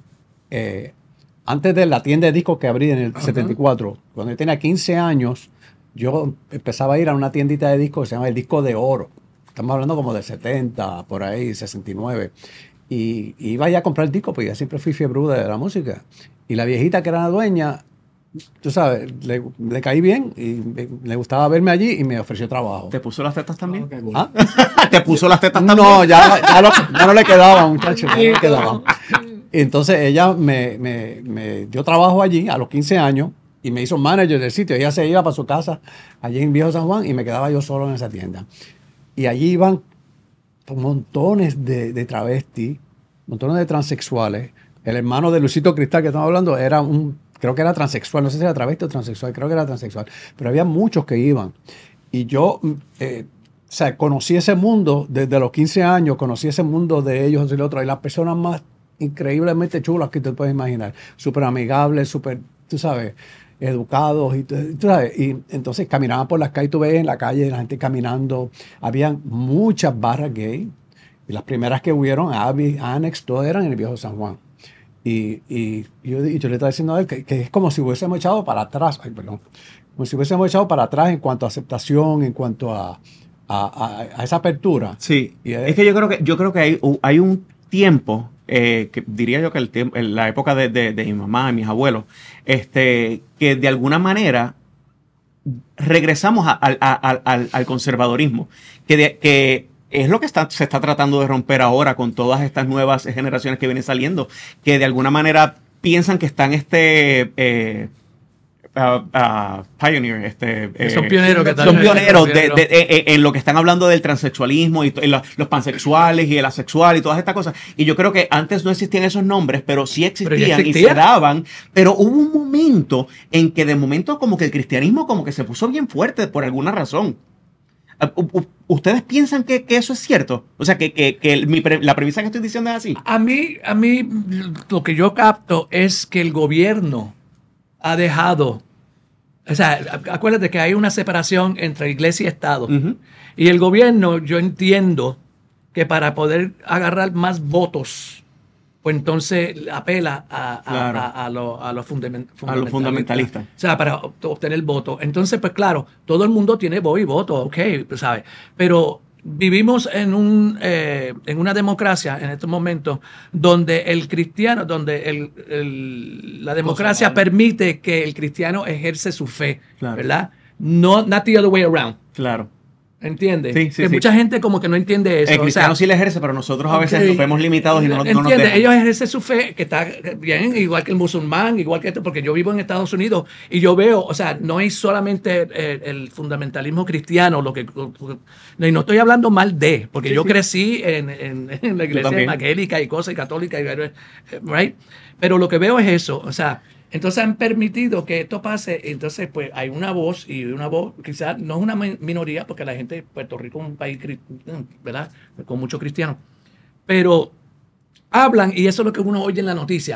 antes de la tienda de discos que abrí en el 74. Cuando yo tenía 15 años, yo empezaba a ir a una tiendita de discos que se llama El Disco de Oro. Estamos hablando como de 70, por ahí, 69. Y iba ya a comprar discos, pues ya siempre fui fiebruda de la música. Y la viejita que era la dueña, tú sabes, le caí bien y le gustaba verme allí y me ofreció trabajo. ¿Te puso las tetas también? ¿Ah? ¿Te puso las tetas también? No, ya no le quedaba, muchachos, ya no le quedaba. Entonces ella me dio trabajo allí a los 15 años y me hizo manager del sitio. Ella se iba para su casa allí en Viejo San Juan y me quedaba yo solo en esa tienda. Y allí iban montones de travestis, montones de transexuales. El hermano de Luisito Cristal que estamos hablando era creo que era transexual, no sé si era travesti o transexual, creo que era transexual. Pero había muchos que iban. Y yo, conocí ese mundo desde los 15 años, conocí ese mundo de ellos y el otro. Y las personas más increíblemente chulas que te puedes imaginar. Súper amigables, súper, tú sabes, educados. Y, tú sabes, y entonces caminaban por las calles, tú ves en la calle la gente caminando. Habían muchas barras gay. Y las primeras que hubieron, Abbey, Annex, todas eran en el Viejo San Juan. Y yo le estaba diciendo a él que es como si hubiésemos echado para atrás. Ay, perdón. Como si hubiésemos echado para atrás en cuanto a aceptación, en cuanto a esa apertura. Sí, Y es que yo creo que hay un tiempo, que diría yo que en la época de mi mamá, de mis abuelos, que de alguna manera regresamos al conservadorismo, que es lo que se está tratando de romper ahora con todas estas nuevas generaciones que vienen saliendo, que de alguna manera piensan que están pioneer, Son pioneros que son pioneros en lo que están hablando del transexualismo y los pansexuales y el asexual y todas estas cosas. Y yo creo que antes no existían esos nombres, pero sí existían y se daban. Pero hubo un momento en que de momento como que el cristianismo como que se puso bien fuerte por alguna razón. ¿Ustedes piensan que eso es cierto? O sea, la premisa que estoy diciendo es así. A mí lo que yo capto es que el gobierno ha dejado, o sea, acuérdate que hay una separación entre iglesia y Estado. Uh-huh. Y el gobierno, yo entiendo que para poder agarrar más votos, pues entonces apela a los fundamentalistas. O sea, para obtener voto. Entonces, pues claro, todo el mundo tiene voz y voto, ok, pues, ¿sabes? Pero vivimos en una democracia en estos momentos donde el cristiano, donde la democracia permite que el cristiano ejerce su fe, claro. ¿Verdad? Not the other way around. Claro. ¿Entiendes? Sí, que mucha gente como que no entiende eso. El cristiano sí le ejerce, pero nosotros a veces nos vemos limitados y no nos dejan. Ellos ejercen su fe, que está bien, igual que el musulmán, igual que esto, porque yo vivo en Estados Unidos y yo veo, o sea, no es solamente el fundamentalismo cristiano, y no estoy hablando mal de, porque yo crecí en la iglesia evangélica y cosas, y católica, right? Pero lo que veo es eso, o sea, entonces han permitido que esto pase, entonces pues hay una voz, y una voz quizás no es una minoría, porque la gente de Puerto Rico es un país, ¿verdad?, con muchos cristianos, pero hablan, y eso es lo que uno oye en la noticia,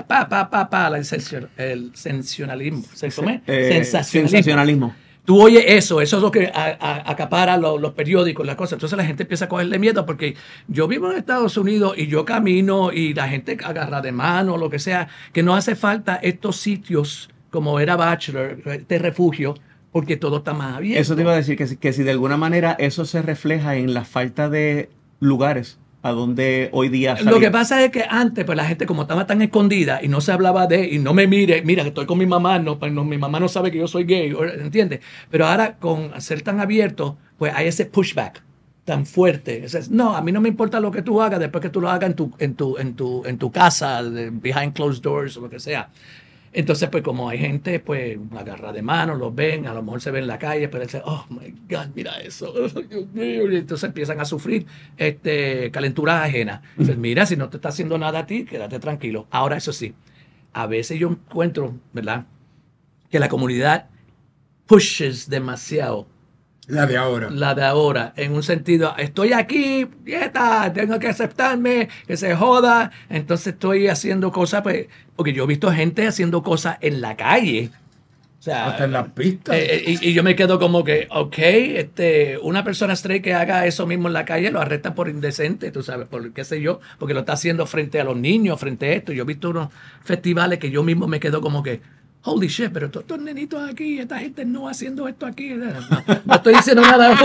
el sensacionalismo, sensacionalismo. Tú oyes eso es lo que acapara los periódicos, las cosas. Entonces la gente empieza a cogerle miedo porque yo vivo en Estados Unidos y yo camino y la gente agarra de mano, lo que sea, que no hace falta estos sitios como era Bachelor, este refugio, porque todo está más abierto. Eso te iba a decir, que si de alguna manera eso se refleja en la falta de lugares a donde hoy día salir. Lo que pasa es que antes, pues la gente como estaba tan escondida y no se hablaba y no me mire, mira que estoy con mi mamá, mi mamá no sabe que yo soy gay, ¿entiendes? Pero ahora con ser tan abierto, pues hay ese pushback tan fuerte. No, a mí no me importa lo que tú hagas después que tú lo hagas en tu casa, behind closed doors o lo que sea. Entonces, pues como hay gente, pues agarra de mano, los ven, a lo mejor se ven en la calle, pero dicen, oh my God, mira eso, Dios mío. Y entonces empiezan a sufrir calenturas ajenas. Entonces, mira, si no te está haciendo nada a ti, quédate tranquilo. Ahora, eso sí, a veces yo encuentro, ¿verdad?, que la comunidad pushes demasiado. La de ahora, en un sentido, estoy aquí, dieta, tengo que aceptarme, que se joda. Entonces estoy haciendo cosas, pues, porque yo he visto gente haciendo cosas en la calle. O sea, hasta en las pistas. Y yo me quedo como que, ok, una persona straight que haga eso mismo en la calle lo arrestan por indecente, tú sabes, por qué sé yo, porque lo está haciendo frente a los niños, frente a esto. Yo he visto unos festivales que yo mismo me quedo como que, holy shit, pero todos estos nenitos aquí, esta gente no haciendo esto aquí. No estoy diciendo nada.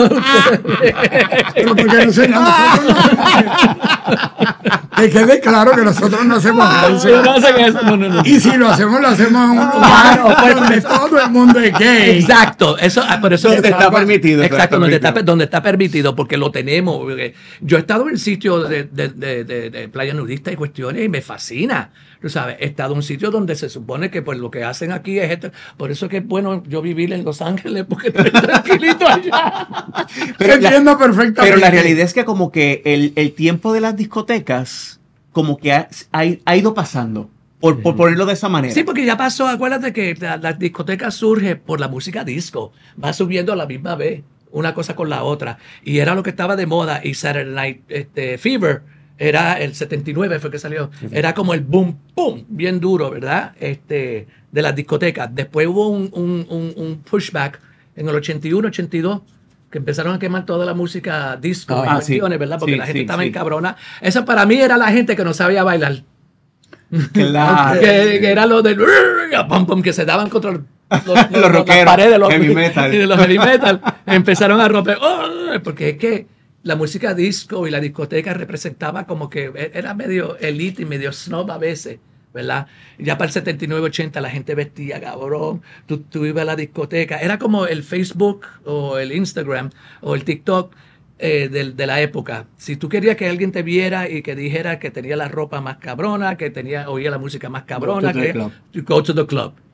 Pero porque no sé nada. Que quede claro que nosotros no hacemos eso. No. Y si lo hacemos en un lugar donde todo el mundo es gay. Exacto. Por eso donde está permitido. Exacto, donde está permitido, porque lo tenemos. Porque yo he estado en sitios de playa nudista y cuestiones y me fascina. Tú sabes, he estado en un sitio donde se supone que pues lo que hacen aquí es esto. Por eso es que es bueno yo vivir en Los Ángeles, porque estoy tranquilito allá. Pero entiendo perfectamente. Pero la realidad es que como que el tiempo de las discotecas como que ha ido pasando, por ponerlo de esa manera. Sí, porque ya pasó. Acuérdate que la discoteca surge por la música disco. Va subiendo a la misma vez, una cosa con la otra. Y era lo que estaba de moda. Y Saturday Night Fever era el 79, fue que salió. Era como el boom, boom, bien duro, ¿verdad? De las discotecas. Después hubo un pushback en el 81, 82, que empezaron a quemar toda la música disco, cuestiones, ¿verdad? Porque la gente estaba encabrona. Esa para mí era la gente que no sabía bailar. Claro. que era lo del que se daban contra los rockeros, las paredes, los heavy metal. Los heavy metal. Empezaron a romper. Porque es que la música disco y la discoteca representaba como que era medio elite y medio snob a veces, ¿verdad? Ya para el 79, 80 la gente vestía, cabrón. Tú ibas a la discoteca. Era como el Facebook o el Instagram o el TikTok de la época. Si tú querías que alguien te viera y que dijera que tenía la ropa más cabrona, que oía la música más cabrona, go to the club.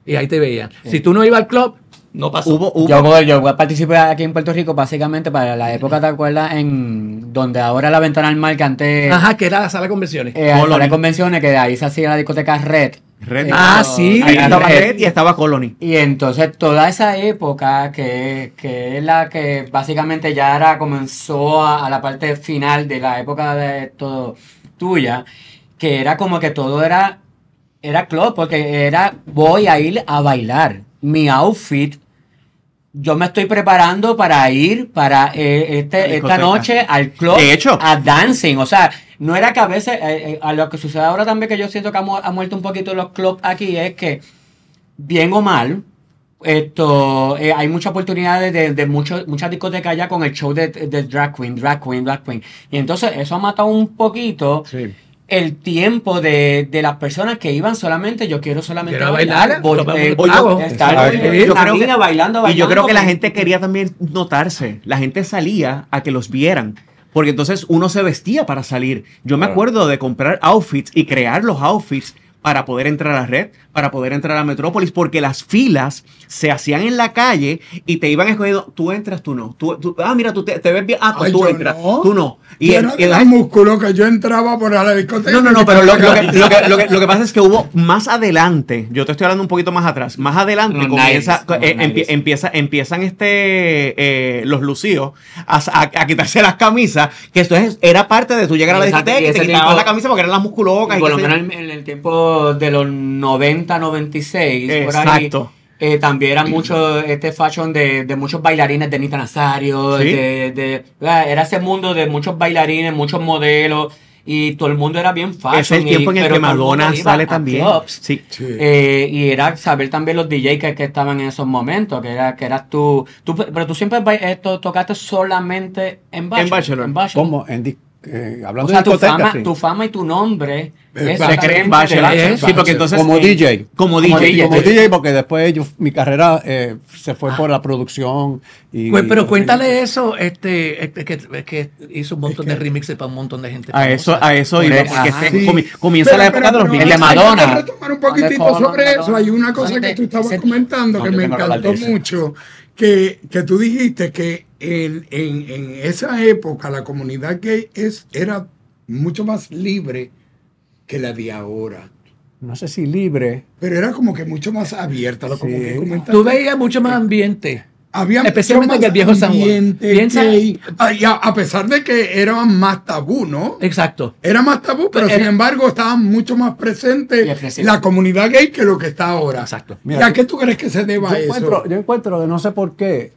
Y ahí te veían. Si tú no ibas al club, no pasó. Yo participé aquí en Puerto Rico básicamente para la época, ¿te acuerdas? En donde ahora la Ventana al Mar, que antes... Ajá, que era la sala de convenciones. la sala de convenciones, que de ahí se hacía la discoteca Red. Sí. Ahí estaba Red y estaba Colony. Y entonces toda esa época, que es la que básicamente ya comenzó a la parte final de la época de todo tuya, que era como que todo era club, porque voy a ir a bailar. Mi outfit, yo me estoy preparando para ir para esta noche al club, de hecho, a dancing. O sea, no era que a veces, a lo que sucede ahora también, que yo siento que ha muerto un poquito los clubs aquí, es que, bien o mal, hay muchas oportunidades de muchas discotecas ya con el show de drag queen. Y entonces eso ha matado un poquito el tiempo de las personas que iban solamente, yo quiero solamente bailar. Y yo creo que la gente quería también notarse. La gente salía a que los vieran. Porque entonces uno se vestía para salir. Yo me acuerdo de comprar outfits y crear los outfits para poder entrar a la Red, para poder entrar a Metrópolis, porque las filas se hacían en la calle y te iban escogiendo, tú entras, tú no. Mira, tú te ves bien, pues tú entras, tú no. Y era músculo que yo entraba por la discoteca. No, pero lo que pasa es que hubo más adelante, yo te estoy hablando un poquito más atrás, más adelante empiezan los lucíos a quitarse las camisas, que esto era parte de tu llegar a la discoteca y te quitabas la camisa porque eran las musculocas. Y por lo menos en el tiempo de los 90, 96, exacto. Por ahí, también era mucho fashion de muchos bailarines de Anita Nazario, ¿sí? Era ese mundo de muchos bailarines, muchos modelos, y todo el mundo era bien fashion. Es el tiempo en el que Madonna sale también. Sí. Y era saber también los DJs que estaban en esos momentos, que eras tú, pero tú siempre tocaste solamente en Bachelor. ¿Cómo? Hablando o sea, de discoteca, tu fama y tu nombre se cree en Bachelor. Sí, porque entonces como DJ. Como DJ, porque después mi carrera se fue por la producción. Pero cuéntale eso, que hizo un montón de remixes para un montón de gente. A eso iba, porque comienza la época de los remixes. de Madonna. Hay que retomar un poquitito sobre eso. Hay una cosa que tú estabas comentando que me encantó mucho, que tú dijiste que en esa época la comunidad gay era mucho más libre que la de ahora. No sé si libre. Pero era como que mucho más abierta. Como que comentaste. Tú veías mucho más ambiente. Había especialmente que el viejo San Juan. A pesar de que era más tabú, ¿no? Exacto. Era más tabú, pero sin embargo estaba mucho más presente la comunidad gay que lo que está ahora. Exacto. Mira, ¿a qué tú crees que se deba eso? Yo encuentro que no sé por qué,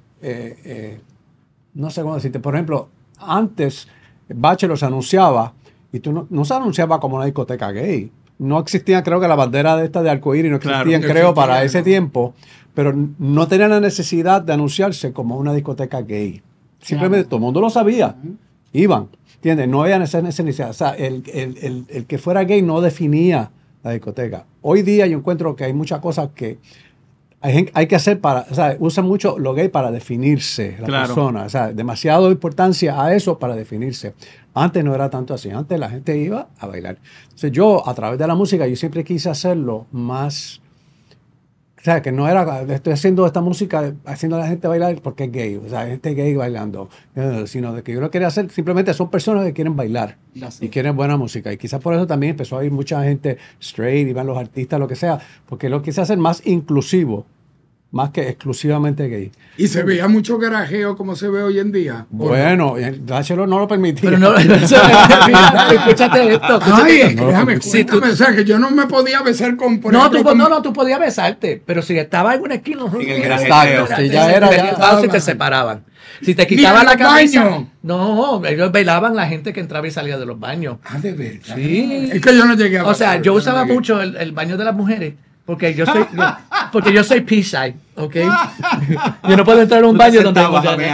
no sé cómo decirte, por ejemplo, antes Bachelor se anunciaba y tú no se anunciaba como una discoteca gay. No existía, creo que la bandera de arcoíris no existían, creo, para ese tiempo, pero no tenían la necesidad de anunciarse como una discoteca gay. Simplemente todo el mundo lo sabía. Iban, ¿entiendes? No había esa necesidad. O sea, el que fuera gay no definía la discoteca. Hoy día yo encuentro que hay muchas cosas que hay que hacer usan mucho lo gay para definirse la persona. O sea, demasiada importancia a eso para definirse. Antes no era tanto así. Antes la gente iba a bailar. Entonces yo, a través de la música, yo siempre quise hacerlo más... O sea, que no era... Estoy haciendo esta música, haciendo a la gente bailar porque es gay. O sea, gente gay bailando. Sino de que yo lo quería hacer, simplemente son personas que quieren bailar. Y quieren buena música. Y quizás por eso también empezó a ir mucha gente straight, iban los artistas, lo que sea. Porque lo quise hacer más inclusivo. Más que exclusivamente gay. ¿Y se veía mucho garajeo como se ve hoy en día? Bueno, Bachelor no lo permitía. Pero no, escúchate esto. Ay, déjame, cuéntame, o sea, que yo no me podía besar con... Tú podías besarte, pero si estabas en una esquina... Si ya era... Si te separaban. Si te quitaban la camisa... No, ellos bailaban la gente que entraba y salía de los baños. Ah, de verdad. Sí. Es que yo no llegué a... O sea, yo usaba mucho el baño de las mujeres. Porque yo soy P-side, ¿ok? Yo no puedo entrar a un baño donde...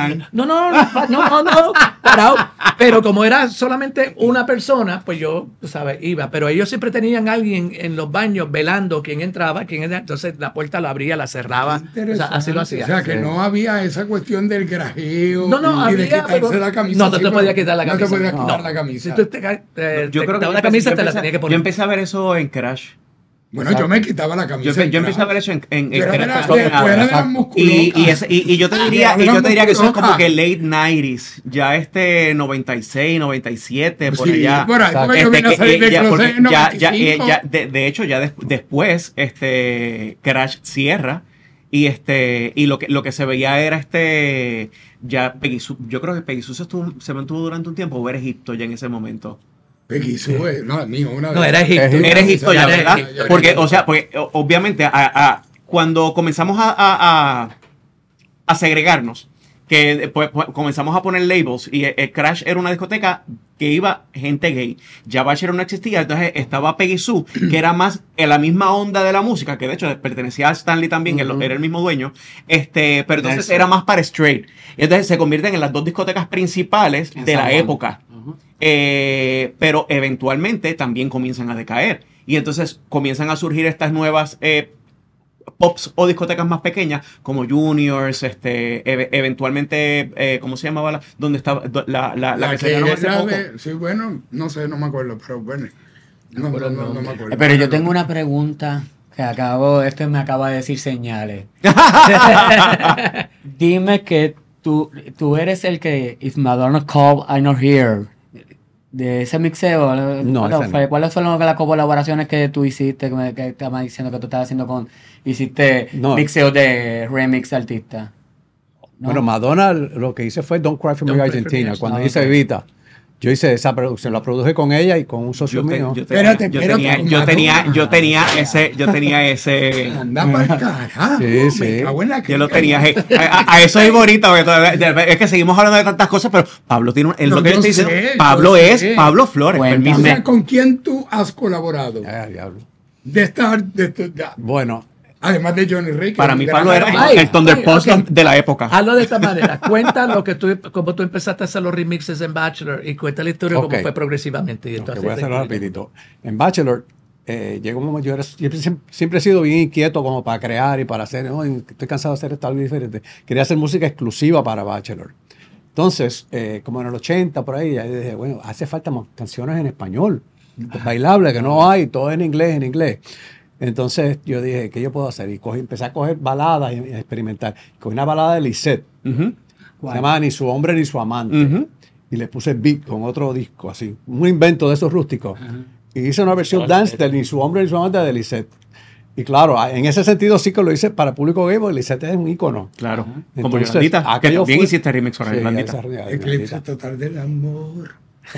No, parado. Pero como era solamente una persona, pues yo, tú sabes, iba. Pero ellos siempre tenían alguien en los baños velando quién entraba, entonces la puerta la abría, la cerraba. O sea, así lo hacía. O sea, que no había esa cuestión del grajeo y de quitarse la camisa. No te podía quitar la camisa. No te podía quitar la camisa. Si tú te quitabas la camisa, te la tenía que poner. Yo empecé a ver eso en Crash. Bueno, yo me quitaba la camisa. Yo empecé a ver eso en Yo era de las Exacto. musculosas. Y yo te diría que eso es como que late 90s, ya 96, 97, por Sí, allá. por ahí, porque yo vine a salir de closet en 95. De hecho, ya después, Crash cierra. Y lo que se veía era ya Peggy Sue. Yo creo que Peggy Sue se mantuvo durante un tiempo, o era Egipto ya en ese momento. Peggy Sue, no, amigo, una No, vez. era Egipto. Era Egipto ya, ¿verdad? Ya, Porque obviamente cuando comenzamos a segregarnos, que después comenzamos a poner labels, y el Crash era una discoteca que iba gente gay. Ya Bachelor no existía, entonces estaba Peggy Sue, que era más en la misma onda de la música, que de hecho pertenecía a Stanley también, era el mismo dueño, pero entonces era más para straight. Y entonces se convierten en las dos discotecas principales de la época. Pero eventualmente también comienzan a decaer. Y entonces comienzan a surgir estas nuevas pops o discotecas más pequeñas como Juniors, eventualmente, ¿cómo se llamaba? ¿Dónde estaba la que se ganó hace poco? Sí, bueno, no sé, no me acuerdo, pero bueno. No me acuerdo. Pero yo tengo una pregunta que me acaba de decir señales. Dime que tú eres el que If Madonna Called, I'm Not Here. De ese mixeo. No, ese no. ¿Cuáles fueron las colaboraciones que tú hiciste? Que estabas diciendo que tú estabas haciendo hiciste mixeo de remix de artista. ¿No? Bueno, Madonna lo que hice fue Don't Cry For Me Argentina. Cuando hice Evita, yo hice esa producción, la produje con ella y con un socio mío. Yo tenía ese. Anda para el carajo. Sí, sí. Yo lo tenía. A eso es bonito. Es que seguimos hablando de tantas cosas, pero Pablo tiene lo que yo estoy diciendo. Pablo Flores. Cuéntame. O sea, ¿con quién tú has colaborado? Diablo. Bueno, además de Johnny Rick. Para mí Pablo era el Thunderpost de la época. Hazlo de esta manera. Cuenta cómo tú empezaste a hacer los remixes en Bachelor y cuenta la historia cómo fue progresivamente. Y voy a hacerlo rapidito. En Bachelor, llegó un momento, yo siempre he sido bien inquieto como para crear y para hacer, estoy cansado de hacer esto algo diferente. Quería hacer música exclusiva para Bachelor. Entonces, como en el 80 por ahí, yo dije, bueno, hace falta canciones en español, bailables, que no hay, todo en inglés. Entonces yo dije, ¿qué yo puedo hacer? Y empecé a coger baladas y a experimentar. Cogí una balada de Lisette, se llamaba Ni su hombre ni su amante. Y le puse beat con otro disco, así, un invento de esos rústicos. Y hice una versión dance de Ni su hombre ni su amante de Lisette. Y claro, en ese sentido sí que lo hice para el público gay, porque Lisette es un ícono. Claro, entonces, como Yolandita, que también hiciste remix para Yolandita. Eclipse total del amor.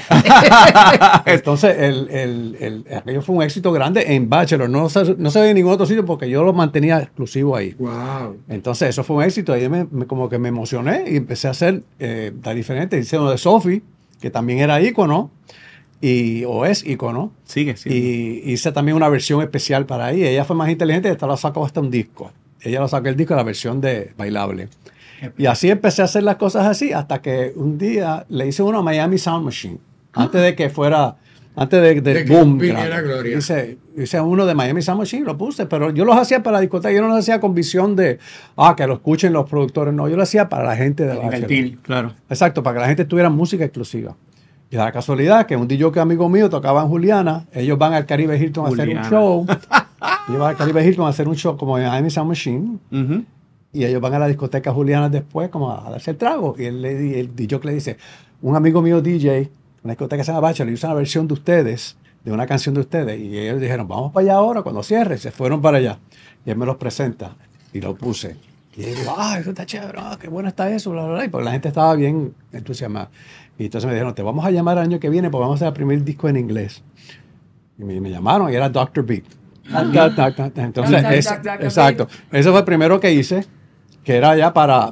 Entonces, aquello fue un éxito grande en Bachelor. No se ve en ningún otro sitio porque yo lo mantenía exclusivo ahí. Wow. Entonces, eso fue un éxito. Ahí como que me emocioné y empecé a hacer tan diferente. Hice uno de Sophie, que también era ícono, o es ícono. Sigue. Y hice también una versión especial para ella. Ella fue más inteligente y esta la sacó hasta un disco. Ella lo sacó el disco de la versión de bailable. Y así empecé a hacer las cosas así hasta que un día le hice uno a Miami Sound Machine. Antes de que fuera, antes de boom. Gloria. Hice uno de Miami Sound Machine, lo puse, pero yo los hacía para la discoteca. Yo no los hacía con visión de, que lo escuchen los productores. No, yo lo hacía para la gente de la Claro. Exacto, para que la gente tuviera música exclusiva. Y da la casualidad que un DJ que amigo mío tocaba en Juliana, ellos van al Caribe Hilton a hacer un show. Ellos van al Caribe Hilton a hacer un show como en Miami Sound Machine. Y ellos van a la discoteca Juliana después como a darse el trago. Y el DJ le dice, un amigo mío DJ, una discoteca que se llama Bachelor, hizo una versión de ustedes, de una canción de ustedes. Y ellos dijeron, vamos para allá ahora, cuando cierre. Se fueron para allá. Y él me los presenta y lo puse. Y él dijo, eso está chévere, qué bueno está eso, bla, bla, bla. Y porque la gente estaba bien entusiasmada. Y entonces me dijeron, te vamos a llamar el año que viene porque vamos a hacer el primer disco en inglés. Y me llamaron y era Dr. Beat. Entonces, exacto. Ese fue el primero que hice, que era ya para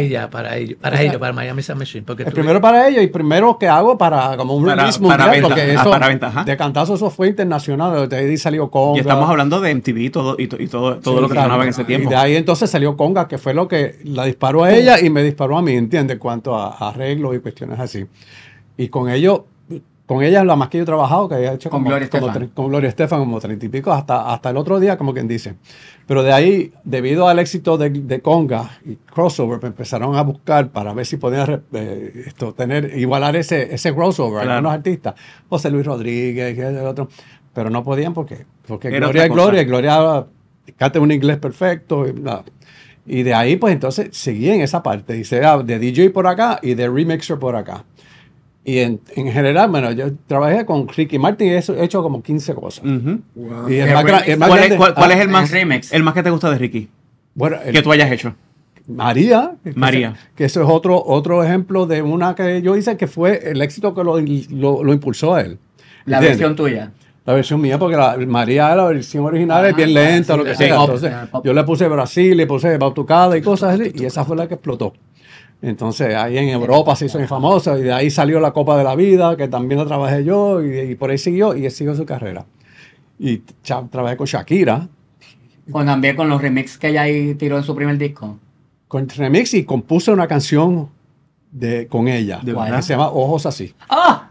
Miami Sound Machine. El primero para ellos y primero que hago para como un release mundial, porque eso de cantazo eso fue internacional, de ahí salió Conga. Y estamos hablando de MTV todo lo que sonaba en ese tiempo. Y de ahí entonces salió Conga, que fue lo que la disparó a ella y me disparó a mí, ¿entiendes? En cuanto a arreglos y cuestiones así. Y con ella es la más que yo he trabajado, que había hecho con Gloria Estefan como 30 y pico, hasta el otro día, como quien dice. Pero de ahí, debido al éxito de Conga y Crossover, me empezaron a buscar para ver si podían igualar ese crossover, algunos artistas. José Luis Rodríguez, y el otro. pero no podían porque Era Gloria es otra cosa. Gloria canta un inglés perfecto. Y de ahí, pues entonces seguí en esa parte. Y sea de DJ por acá y de remixer por acá. Y en general, bueno, yo trabajé con Ricky Martin y he hecho como 15 cosas. Ujú. Wow. Y ¿Qué el más remix? grande, ¿Cuál es el más, remix? el más que te gusta de Ricky? bueno, Que tú hayas hecho. María. María. Que eso es otro ejemplo de una que yo hice que fue el éxito que lo impulsó a él. La ¿Entiendes? versión tuya. La versión mía, porque María, la versión original es bien lenta, sí, lo que sí, sea. pop, Entonces, pop. yo le puse Brasil, le puse Bautucada y cosas así, y esa fue la que explotó. Entonces, ahí en Europa se hizo muy famosa, y de ahí salió la Copa de la Vida, que también la trabajé yo, y por ahí siguió, y él siguió su carrera. Y trabajé con Shakira, También con los remixes que ella ahí tiró en su primer disco. con remix, y compuse una canción con ella, ¿De que verdad? se llama Ojos Así. ¡Ah!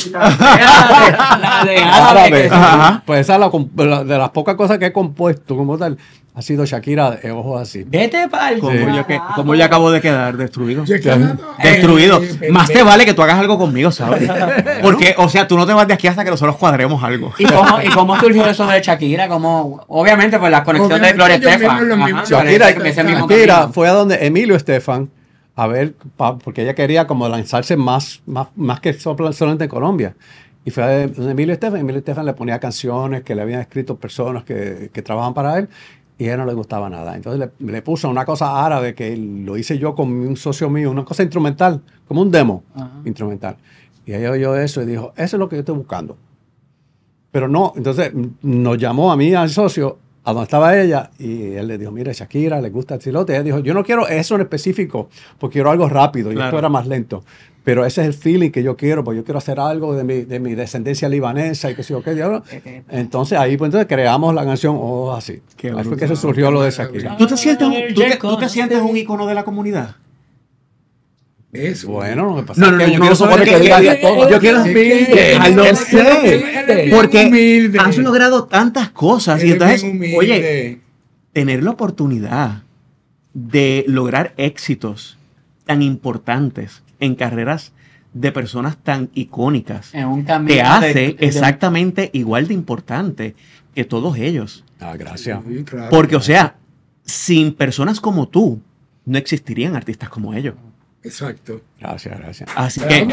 La de árabe. Ajá. Pues esa es de las pocas cosas que he compuesto como tal, ha sido Shakira de Ojos Así. Vete pa'l ¿Cómo yo acabo de quedar destruido? Yo he quedado- Destruido. Más te pendejo. vale que tú hagas algo conmigo, ¿sabes? Porque, o sea, tú no te vas de aquí hasta que nosotros cuadremos algo. ¿Y cómo surgió eso de Shakira? Obviamente, pues la conexión de Obviamente, Gloria ellos Estefan. vieron lo mismo. Ajá, Shakira, ese mismo Shakira camino. fue a donde Emilio Estefan a ver, porque ella quería como lanzarse más que solamente en Colombia. Y fue a donde Emilio Estefan le ponía canciones que le habían escrito personas que trabajan para él, y a ella no le gustaba nada. Entonces le puso una cosa árabe que lo hice yo con un socio mío, una cosa instrumental, como un demo instrumental. Y ella oyó eso y dijo, eso es lo que yo estoy buscando. Pero no, entonces nos llamó a mí, al socio, a donde estaba ella, y él le dijo, mira, Shakira, le gusta el silote. Ella dijo, yo no quiero eso en específico, porque quiero algo rápido, y Claro. esto era más lento. Pero ese es el feeling que yo quiero, porque yo quiero hacer algo de mi descendencia libanesa y qué sé yo qué diablo. Entonces ahí pues entonces creamos la canción Así. Qué Ahí fue brutal. que se surgió lo de Shakira. ¿Tú te sientes un ícono de la comunidad? Eso. Bueno, lo que pasa No, es no, que no, yo no, quiero no, suponer porque- que diga todo. yo quiero- Es que- Lo él es sé. Porque humilde. has logrado tantas cosas y Él es entonces, bien humilde. oye, tener la oportunidad de lograr éxitos tan importantes en carreras de personas tan icónicas En un camino te hace de- exactamente igual de importante que todos ellos. Gracias. Sí, claro. Porque, o sea, sin personas como tú, no existirían artistas como ellos. Exacto. Gracias. Así que,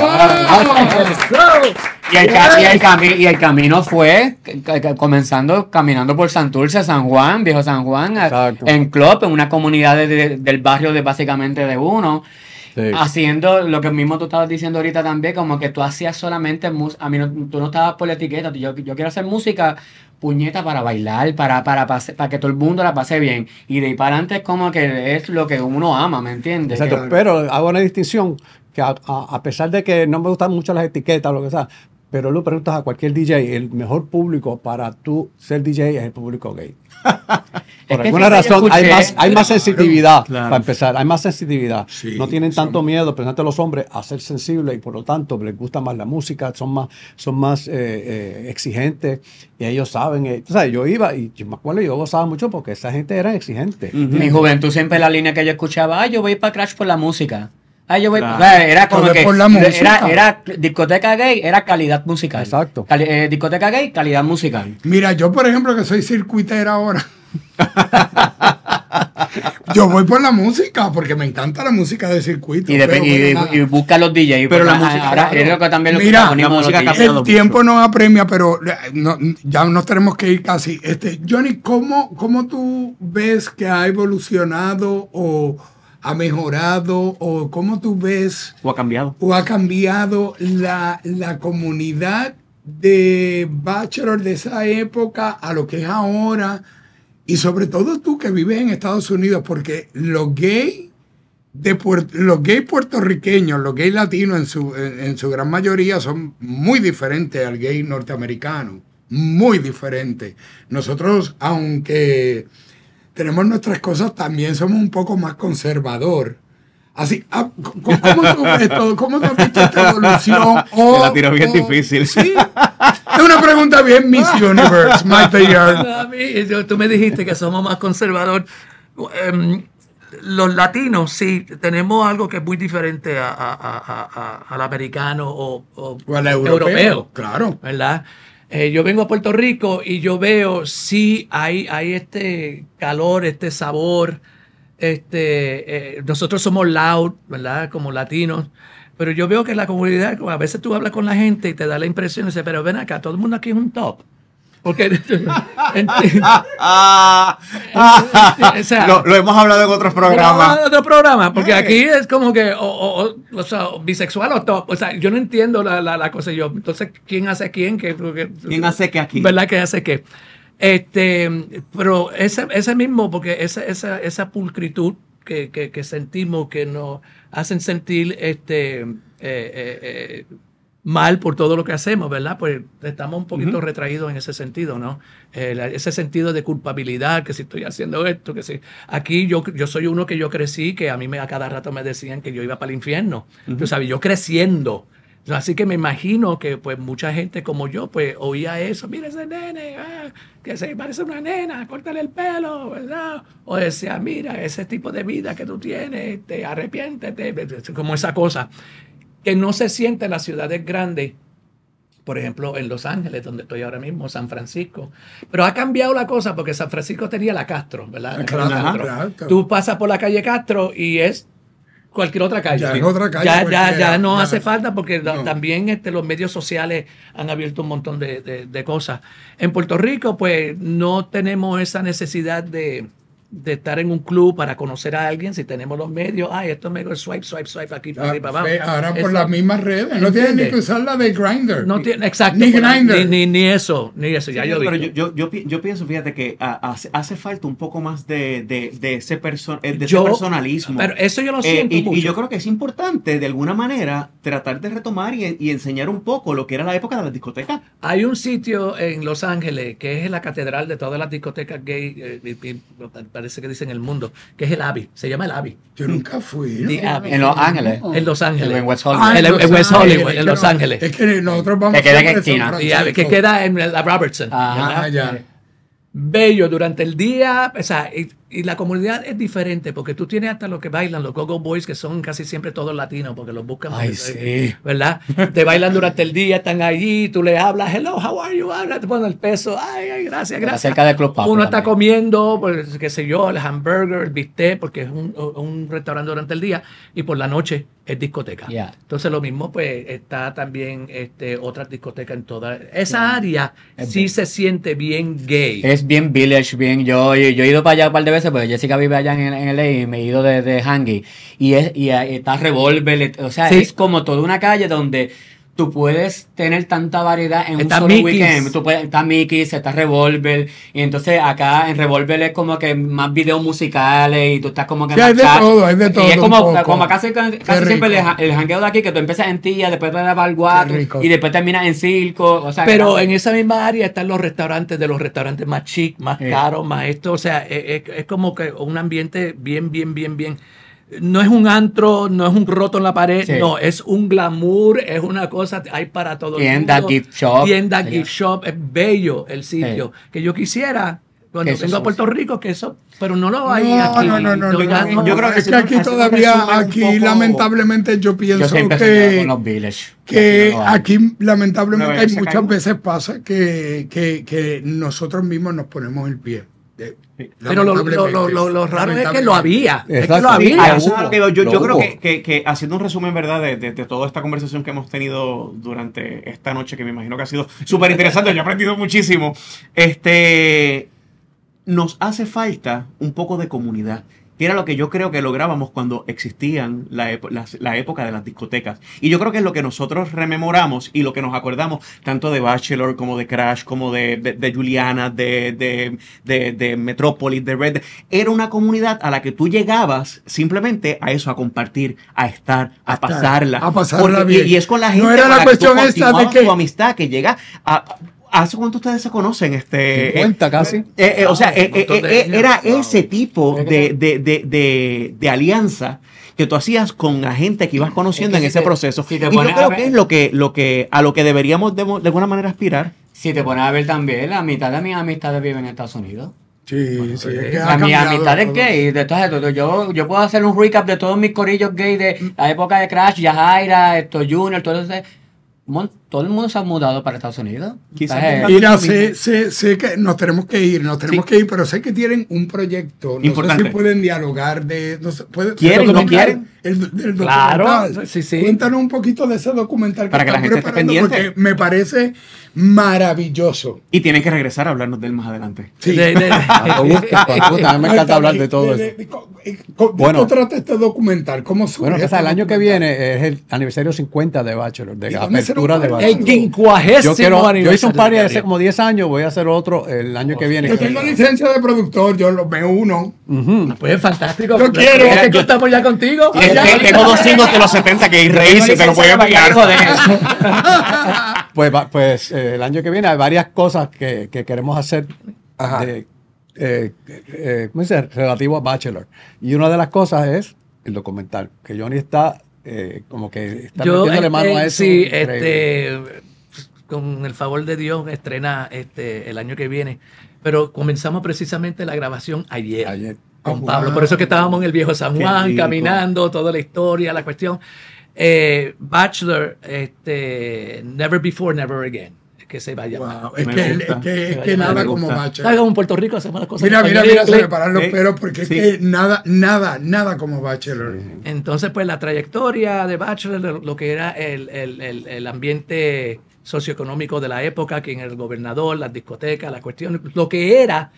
Y el camino fue comenzando caminando por Santurce, San Juan, Viejo San Juan, Exacto. en club, en una comunidad del barrio básicamente de uno, Sí. haciendo lo que mismo tú estabas diciendo ahorita también, como que tú hacías solamente música, tú no estabas por la etiqueta, yo quiero hacer música puñeta para bailar, para que todo el mundo la pase bien, y de ahí para adelante es como que es lo que uno ama, ¿me entiendes? Exacto, pero hago una distinción que a pesar de que no me gustan mucho las etiquetas o lo que sea, pero lo preguntas a cualquier DJ, el mejor público para tú ser DJ es el público gay. Es Por que alguna fíjate, yo razón hay escuché- más sensitividad, Claro. para empezar, hay más sensitividad. Sí, No tienen tanto son- miedo, especialmente los hombres, a ser sensibles, y por lo tanto les gusta más la música, son más exigentes, y ellos saben. Tú sabes, yo iba y yo me acuerdo, yo gozaba mucho porque esa gente era exigente. Mi juventud siempre la línea que yo escuchaba, yo voy para Crash por la música. Yo voy, Claro. o sea, era como Todo que por la música. era discoteca gay, era calidad musical. Exacto. Discoteca gay, calidad musical. Mira, yo por ejemplo que soy circuitera ahora. Yo voy por la música porque me encanta la música de circuito. pero bueno, Y busca los DJs. Pero la porque, música, ahora claro. es lo que también lo Mira, protagonismo la de los música DJs. ha cambiado el mucho. tiempo nos apremia, pero ya nos tenemos que ir casi. Johnny, ¿cómo tú ves que ha evolucionado o ha mejorado o cómo tú ves o ha cambiado. o ha cambiado la comunidad de bachelor de esa época a lo que es ahora? Y sobre todo tú que vives en Estados Unidos, porque los gays puertorriqueños, los gays latinos en su gran mayoría son muy diferentes al gay norteamericano, muy diferentes. Nosotros, aunque tenemos nuestras cosas, también somos un poco más conservador. Así, ¿cómo tú ves todo? ¿Cómo tú has visto esta evolución? Te la tiró bien difícil. Sí, es una pregunta bien Miss Universe, my dear. A mí, tú me dijiste que somos más conservadores. Los latinos, sí, tenemos algo que es muy diferente al americano o O al europeo, claro. ¿Verdad? Yo vengo a Puerto Rico y yo veo, sí, hay este calor, este sabor. Nosotros somos loud, ¿verdad? Como latinos. Pero yo veo que la comunidad, a veces tú hablas con la gente y te da la impresión, dice, pero ven acá, todo el mundo aquí es un top. Porque o sea, lo hemos hablado en otros programas. Porque aquí es como que o sea, bisexual o top. O sea, yo no entiendo la cosa. Yo, entonces, ¿quién hace quién? ¿Quién hace qué aquí? ¿Verdad que hace qué? Pero ese mismo, porque esa pulcritud que sentimos, que nos hacen sentir mal por todo lo que hacemos, ¿verdad? Pues estamos un poquito retraídos en ese sentido, ¿no? Ese sentido de culpabilidad, que si estoy haciendo esto, que si... Aquí yo soy uno que yo crecí, que a mí a cada rato me decían que yo iba para el infierno. Tú sabes, yo creciendo. Así que me imagino que pues mucha gente como yo pues oía eso, mira ese nene, que se parece a una nena, córtale el pelo, ¿verdad? O decía, mira, ese tipo de vida que tú tienes, arrepiéntete, como esa cosa. Que no se siente en las ciudades grandes, por ejemplo, en Los Ángeles, donde estoy ahora mismo, San Francisco. Pero ha cambiado la cosa porque San Francisco tenía la Castro, ¿verdad? Claro. Tú pasas por la calle Castro y es cualquier otra calle. Ya es otra calle. Ya no hace falta porque también los medios sociales han abierto un montón de cosas. En Puerto Rico, pues, no tenemos esa necesidad de estar en un club para conocer a alguien. Si tenemos los medios, esto me swipe aquí para abajo. Ahora por las mismas redes. No tienes ni que usar la de Grindr. No tiene, exacto. Ni Grindr. Ni eso. Ya Sí, yo pero digo. yo pienso, fíjate, que hace falta un poco más de ese personalismo. Pero eso yo lo siento mucho. Y yo creo que es importante, de alguna manera, tratar de retomar y enseñar un poco lo que era la época de las discotecas. Hay un sitio en Los Ángeles que es la catedral de todas las discotecas gay, parece que dicen el mundo, que es el Abbey. Se llama el Abbey. Yo nunca fui. The Abbey. En Los Ángeles. En Los Ángeles. En West Hollywood. En West Hollywood, en Los Ángeles. Es que nosotros vamos Que queda en siempre a San esquina. Francisco. Que queda en la Robertson. Ajá. ¿verdad? Bello durante el día, o sea, y la comunidad es diferente porque tú tienes hasta los que bailan, los Go-Go Boys, que son casi siempre todos latinos porque los buscan, Ay, sí. ¿verdad? Te bailan durante el día, están allí, tú le hablas, hello, how are you? Te ponen el peso, ay, gracias. Cerca del Club Pop. Uno está comiendo, pues, qué sé yo, el hamburger, el bistec, porque es un restaurante durante el día, y por la noche es discoteca. Yeah. Entonces lo mismo, pues, está también otras discotecas en toda esa área. Sí se siente bien gay. Es bien village, bien. Yo he ido para allá un par de veces, porque Jessica vive allá en LA y me he ido de hangy. Y está Revolver, o sea, Sí. es como toda una calle donde tú puedes tener tanta variedad en Está un solo Mickey's. weekend. Está Mickey's, está Revolver. Y entonces acá en Revolver es como que más videos musicales y tú estás como que Sí, hay de chat. todo, hay de todo. Y es un como poco. casi Qué siempre rico. el jangueo de aquí, que tú empiezas en Tía, después te vas al guato Qué rico. y después terminas en circo. O sea, Pero que- en esa misma área están los restaurantes restaurantes más chic, más caros, más esto. O sea, es como que un ambiente bien. No es un antro, no es un roto en la pared, Sí. no, es un glamour, es una cosa, hay para todo el Tienda, mundo. gift shop. Tienda, Sí. gift shop, es bello el sitio. Que yo quisiera, cuando Eso vengo a sí. Puerto Rico, que eso, pero no lo hay No, aquí. no. Yo creo que es si que tú aquí haces un todavía, resumen un aquí poco- lamentablemente yo Yo pienso siempre he soñado con los que, village. que no lo hay. aquí lamentablemente Una hay vez se muchas cayó. veces pasa que nosotros mismos nos ponemos el pie. Pero lo raro es que lo había. Es que Exacto. lo había. Ah, eso es lo que yo Lo creo hubo. que haciendo un resumen, ¿verdad? De toda esta conversación que hemos tenido durante esta noche, que me imagino que ha sido súper interesante, yo he aprendido muchísimo. Nos hace falta un poco de comunidad, que era lo que yo creo que lográbamos cuando existían la época de las discotecas. Y yo creo que es lo que nosotros rememoramos y lo que nos acordamos tanto de Bachelor como de Crash, como de Juliana, de Metrópolis, de Red. Era una comunidad a la que tú llegabas simplemente a eso, a compartir, a estar, a pasarla. A pasarla bien. Y es con la No gente era con la la que tú cuestión esta de continuabas que- tu amistad, que llega a... ¿Hace cuánto ustedes se conocen? 50 casi. O sea, un montón de años. era ese tipo de alianza que tú hacías con la gente que ibas conociendo Es que en si ese te- proceso. si te Y yo pones a creo ver- que es a lo que deberíamos de alguna manera aspirar. Si te pones a ver también, la mitad de mis amistades viven en Estados Unidos. Sí, es que ha La mi cambiado amistad es todo. gay. De todas estas, yo puedo hacer un recap de todos mis corillos gay de la época de Crash, Yajaira, Junior, todo ese. todo el mundo se ha mudado para Estados Unidos. Quizás Mira, sé que nos tenemos que ir, pero sé que tienen un proyecto. No Importante. sé si pueden dialogar de... No sé, ¿Quieren o no quieren? El Claro, documental. sí. Cuéntanos un poquito de ese documental Para que la están gente esté preparando, pendiente. porque me parece maravilloso. Y tienen que regresar a hablarnos de él más adelante. Sí. Cuando guste, a mí me encanta hablar de todo eso. ¿De Bueno. qué trata este documental? ¿Cómo surge Bueno, que este el año que documental? viene es el aniversario 50 de Bachelor, de ¿Y la dónde se lo apertura de van? Bachelor. El 50º Yo hice un party aniversario. hace como 10 años, voy a hacer otro el año que viene. Yo tengo licencia de productor, yo me uno. Pues fantástico. Yo quiero. Es que estamos ya contigo. Tengo 2 hijos de los 70 que Israel se te lo voy a enviar. Pues el año que viene hay varias cosas que queremos hacer Ajá. ¿cómo dice? Relativo a Bachelor. Y una de las cosas es el documental, que Johnny está como que está metiéndole mano a eso. Sí, increíble. con el favor de Dios, estrena el año que viene. Pero comenzamos precisamente la grabación ayer. Con Oh, Pablo. wow. Por eso que estábamos en el viejo San Qué Juan, rico. caminando, toda la historia, la cuestión. Bachelor, Never Before, Never Again. Es que se vaya. Wow, es Me que, gusta. es que nada Me como gusta. Bachelor. ¿Sabes cómo en Puerto Rico hacemos las cosas? Mira, en se inglés? me paran los pelos porque Sí. es que nada como Bachelor. Entonces, pues la trayectoria de Bachelor, lo que era el ambiente socioeconómico de la época, quién era el gobernador, las discotecas, las cuestiones, lo que era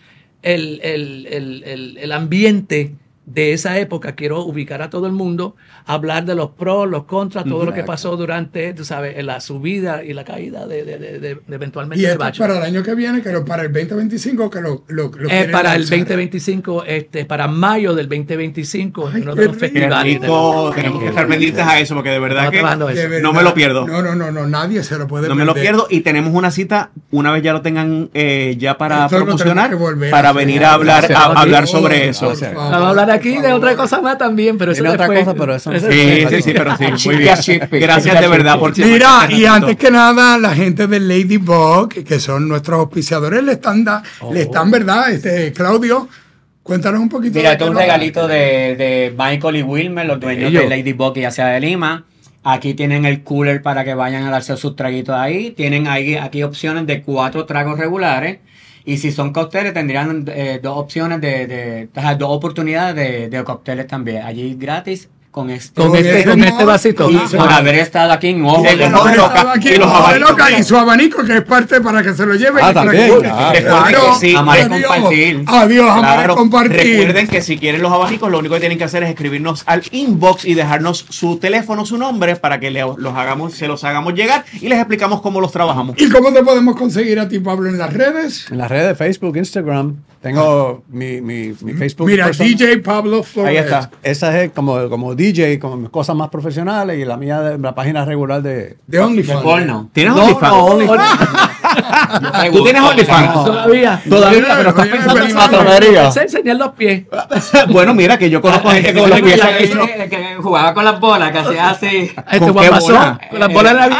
el ambiente de esa época. Quiero ubicar a todo el mundo, hablar de los pros, los contras, todo lo que pasó durante, tú sabes, la subida y la caída de eventualmente Y de esto es Bachelor. para el año que viene, para el 2025, que lo quieren Para el lanzar. 2025, para mayo del 2025, Ay, uno qué de los rico. Qué festivales. rico, tenemos que estar pendientes a eso porque de verdad Estamos que trabajando eso. De verdad. no me lo pierdo. No, nadie se lo puede No me lo perder. pierdo y tenemos una cita una vez ya lo tengan ya para Esto lo promocionar, tenemos que volver para a hacer. venir a hablar, Gracias. a hablar Oh, sobre eso. por Vamos favor, Vamos a hablar aquí por de otra favor. cosa más también, pero eso Tiene otra después. cosa, pero eso no Eso sé. Sí, después. sí, pero sí, muy Chippy bien. a chippy. Gracias de verdad por Mira, y antes que nada, la gente de Ladybug, que son nuestros auspiciadores, le están, ¿verdad? Claudio, cuéntanos un poquito. Mira, de esto es un qué nos- regalito de Michael y Wilmer, los dueños Bello. de Ladybug y ya sea de Lima. Aquí tienen el cooler para que vayan a darse sus traguitos ahí. Tienen ahí, aquí opciones de 4 tragos regulares. Y si son cócteles, tendrían 2 opciones o sea, 2 oportunidades de cócteles también. Allí gratis con este. Con este vasito. Y por haber estado aquí en Ojo El de Ojo de Loca. Loca. Aquí, Y los Ojo de abanicos. Loca, y su abanico, que es parte para que se lo lleven. Ah, y para también, que- claro. Recuerden que sí, amaré adiós. compartir. Adiós, amaré Claro, compartir. recuerden que si quieren los abanicos, lo único que tienen que hacer es escribirnos al inbox y dejarnos su teléfono, su nombre, para que se los hagamos llegar y les explicamos cómo los trabajamos. ¿Y cómo te podemos conseguir a ti, Pablo, en las redes? En las redes de Facebook, Instagram, tengo mi Facebook. Mira, personal. DJ Pablo Flores. Ahí está. Esa es como DJ, como mis cosas más profesionales y la mía de la página regular de... De OnlyFans. Porno. ¿Tienes No, OnlyFans? no, OnlyFans. ¿Tú tienes OnlyFans? Todavía. Todavía, pero estás pensando en matronería. Sé enseñar los pies. Bueno, mira que yo conozco gente con los pies que, aquí. que jugaba con las bolas, que hacía así. Este qué guapazón, bola? con las bolas de la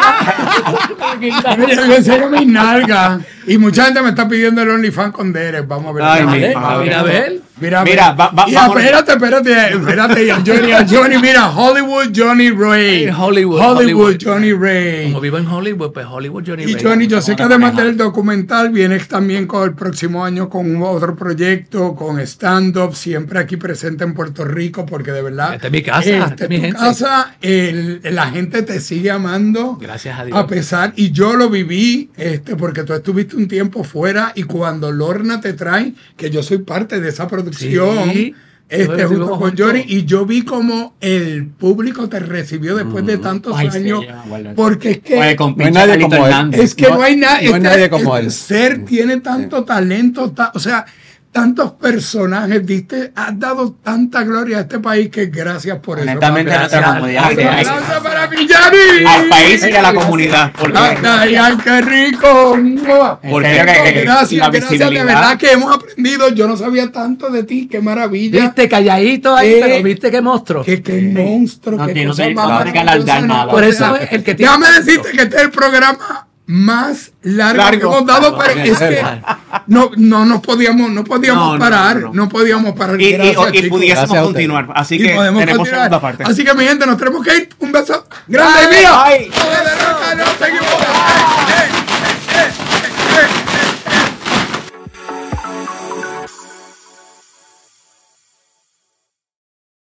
vida. Mira, yo enseño mis nalgas. Y mucha gente me está pidiendo el OnlyFans con Derek. Vamos a ver. Ay, mi Mira, padre. mira, a ver. Mira, Mira, y vámonos. espérate, y a Johnny, mira, Hollywood Johnny Ray. Hollywood. Johnny Ray. Como vivo en Hollywood, pues Hollywood Johnny Y Ray. Johnny, yo sé que Vamos a además manejar. del documental vienes también con el próximo año con otro proyecto, con stand-up, siempre aquí presente en Puerto Rico, porque de verdad. Esta es mi casa, esta es mi tu gente. casa, la gente te sigue amando. Gracias a Dios. A pesar, y yo lo viví, porque tú estuviste un tiempo fuera, y cuando Lorna te trae, que yo soy parte de esa producción. Sí. Junto Estuvimos con juntos. Johnny, y yo vi como el público te recibió después de tantos Ay, sí, años, yo me acuerdo. porque es que Oye, con No hay pinche nadie Carlito como él. Hernández. es que no hay nada. no hay nadie como él. Ser tiene tanto talento, o sea, tantos personajes, has dado tanta gloria a este país que gracias por eso. Honestamente, papi. nuestra comunidad. Un sí, hay- aplauso para Villani. Al país y a la comunidad. Porque Ay, ay, qué rico. Porque serio que- Gracias, la gracias, de visibilidad. verdad que hemos aprendido. Yo no sabía tanto de ti, qué maravilla. Viste, calladito ahí, Eh, pero viste qué monstruo. Qué monstruo, No, qué que no cosa te- más no te galardar maravillosa, nada. Por o eso sea, es el que tiene déjame talento. decirte que este es el programa más largo que Largo. hemos dado, pero es que no podíamos No, parar, no. no podíamos parar. y Gracias, chicos. pudiésemos Gracias a usted. continuar. Así Y que podemos tenemos continuar. segunda parte. Así que mi gente, nos tenemos que ir. Un beso grande, mío. Bye. Ojo de Loca, no se equivoquen.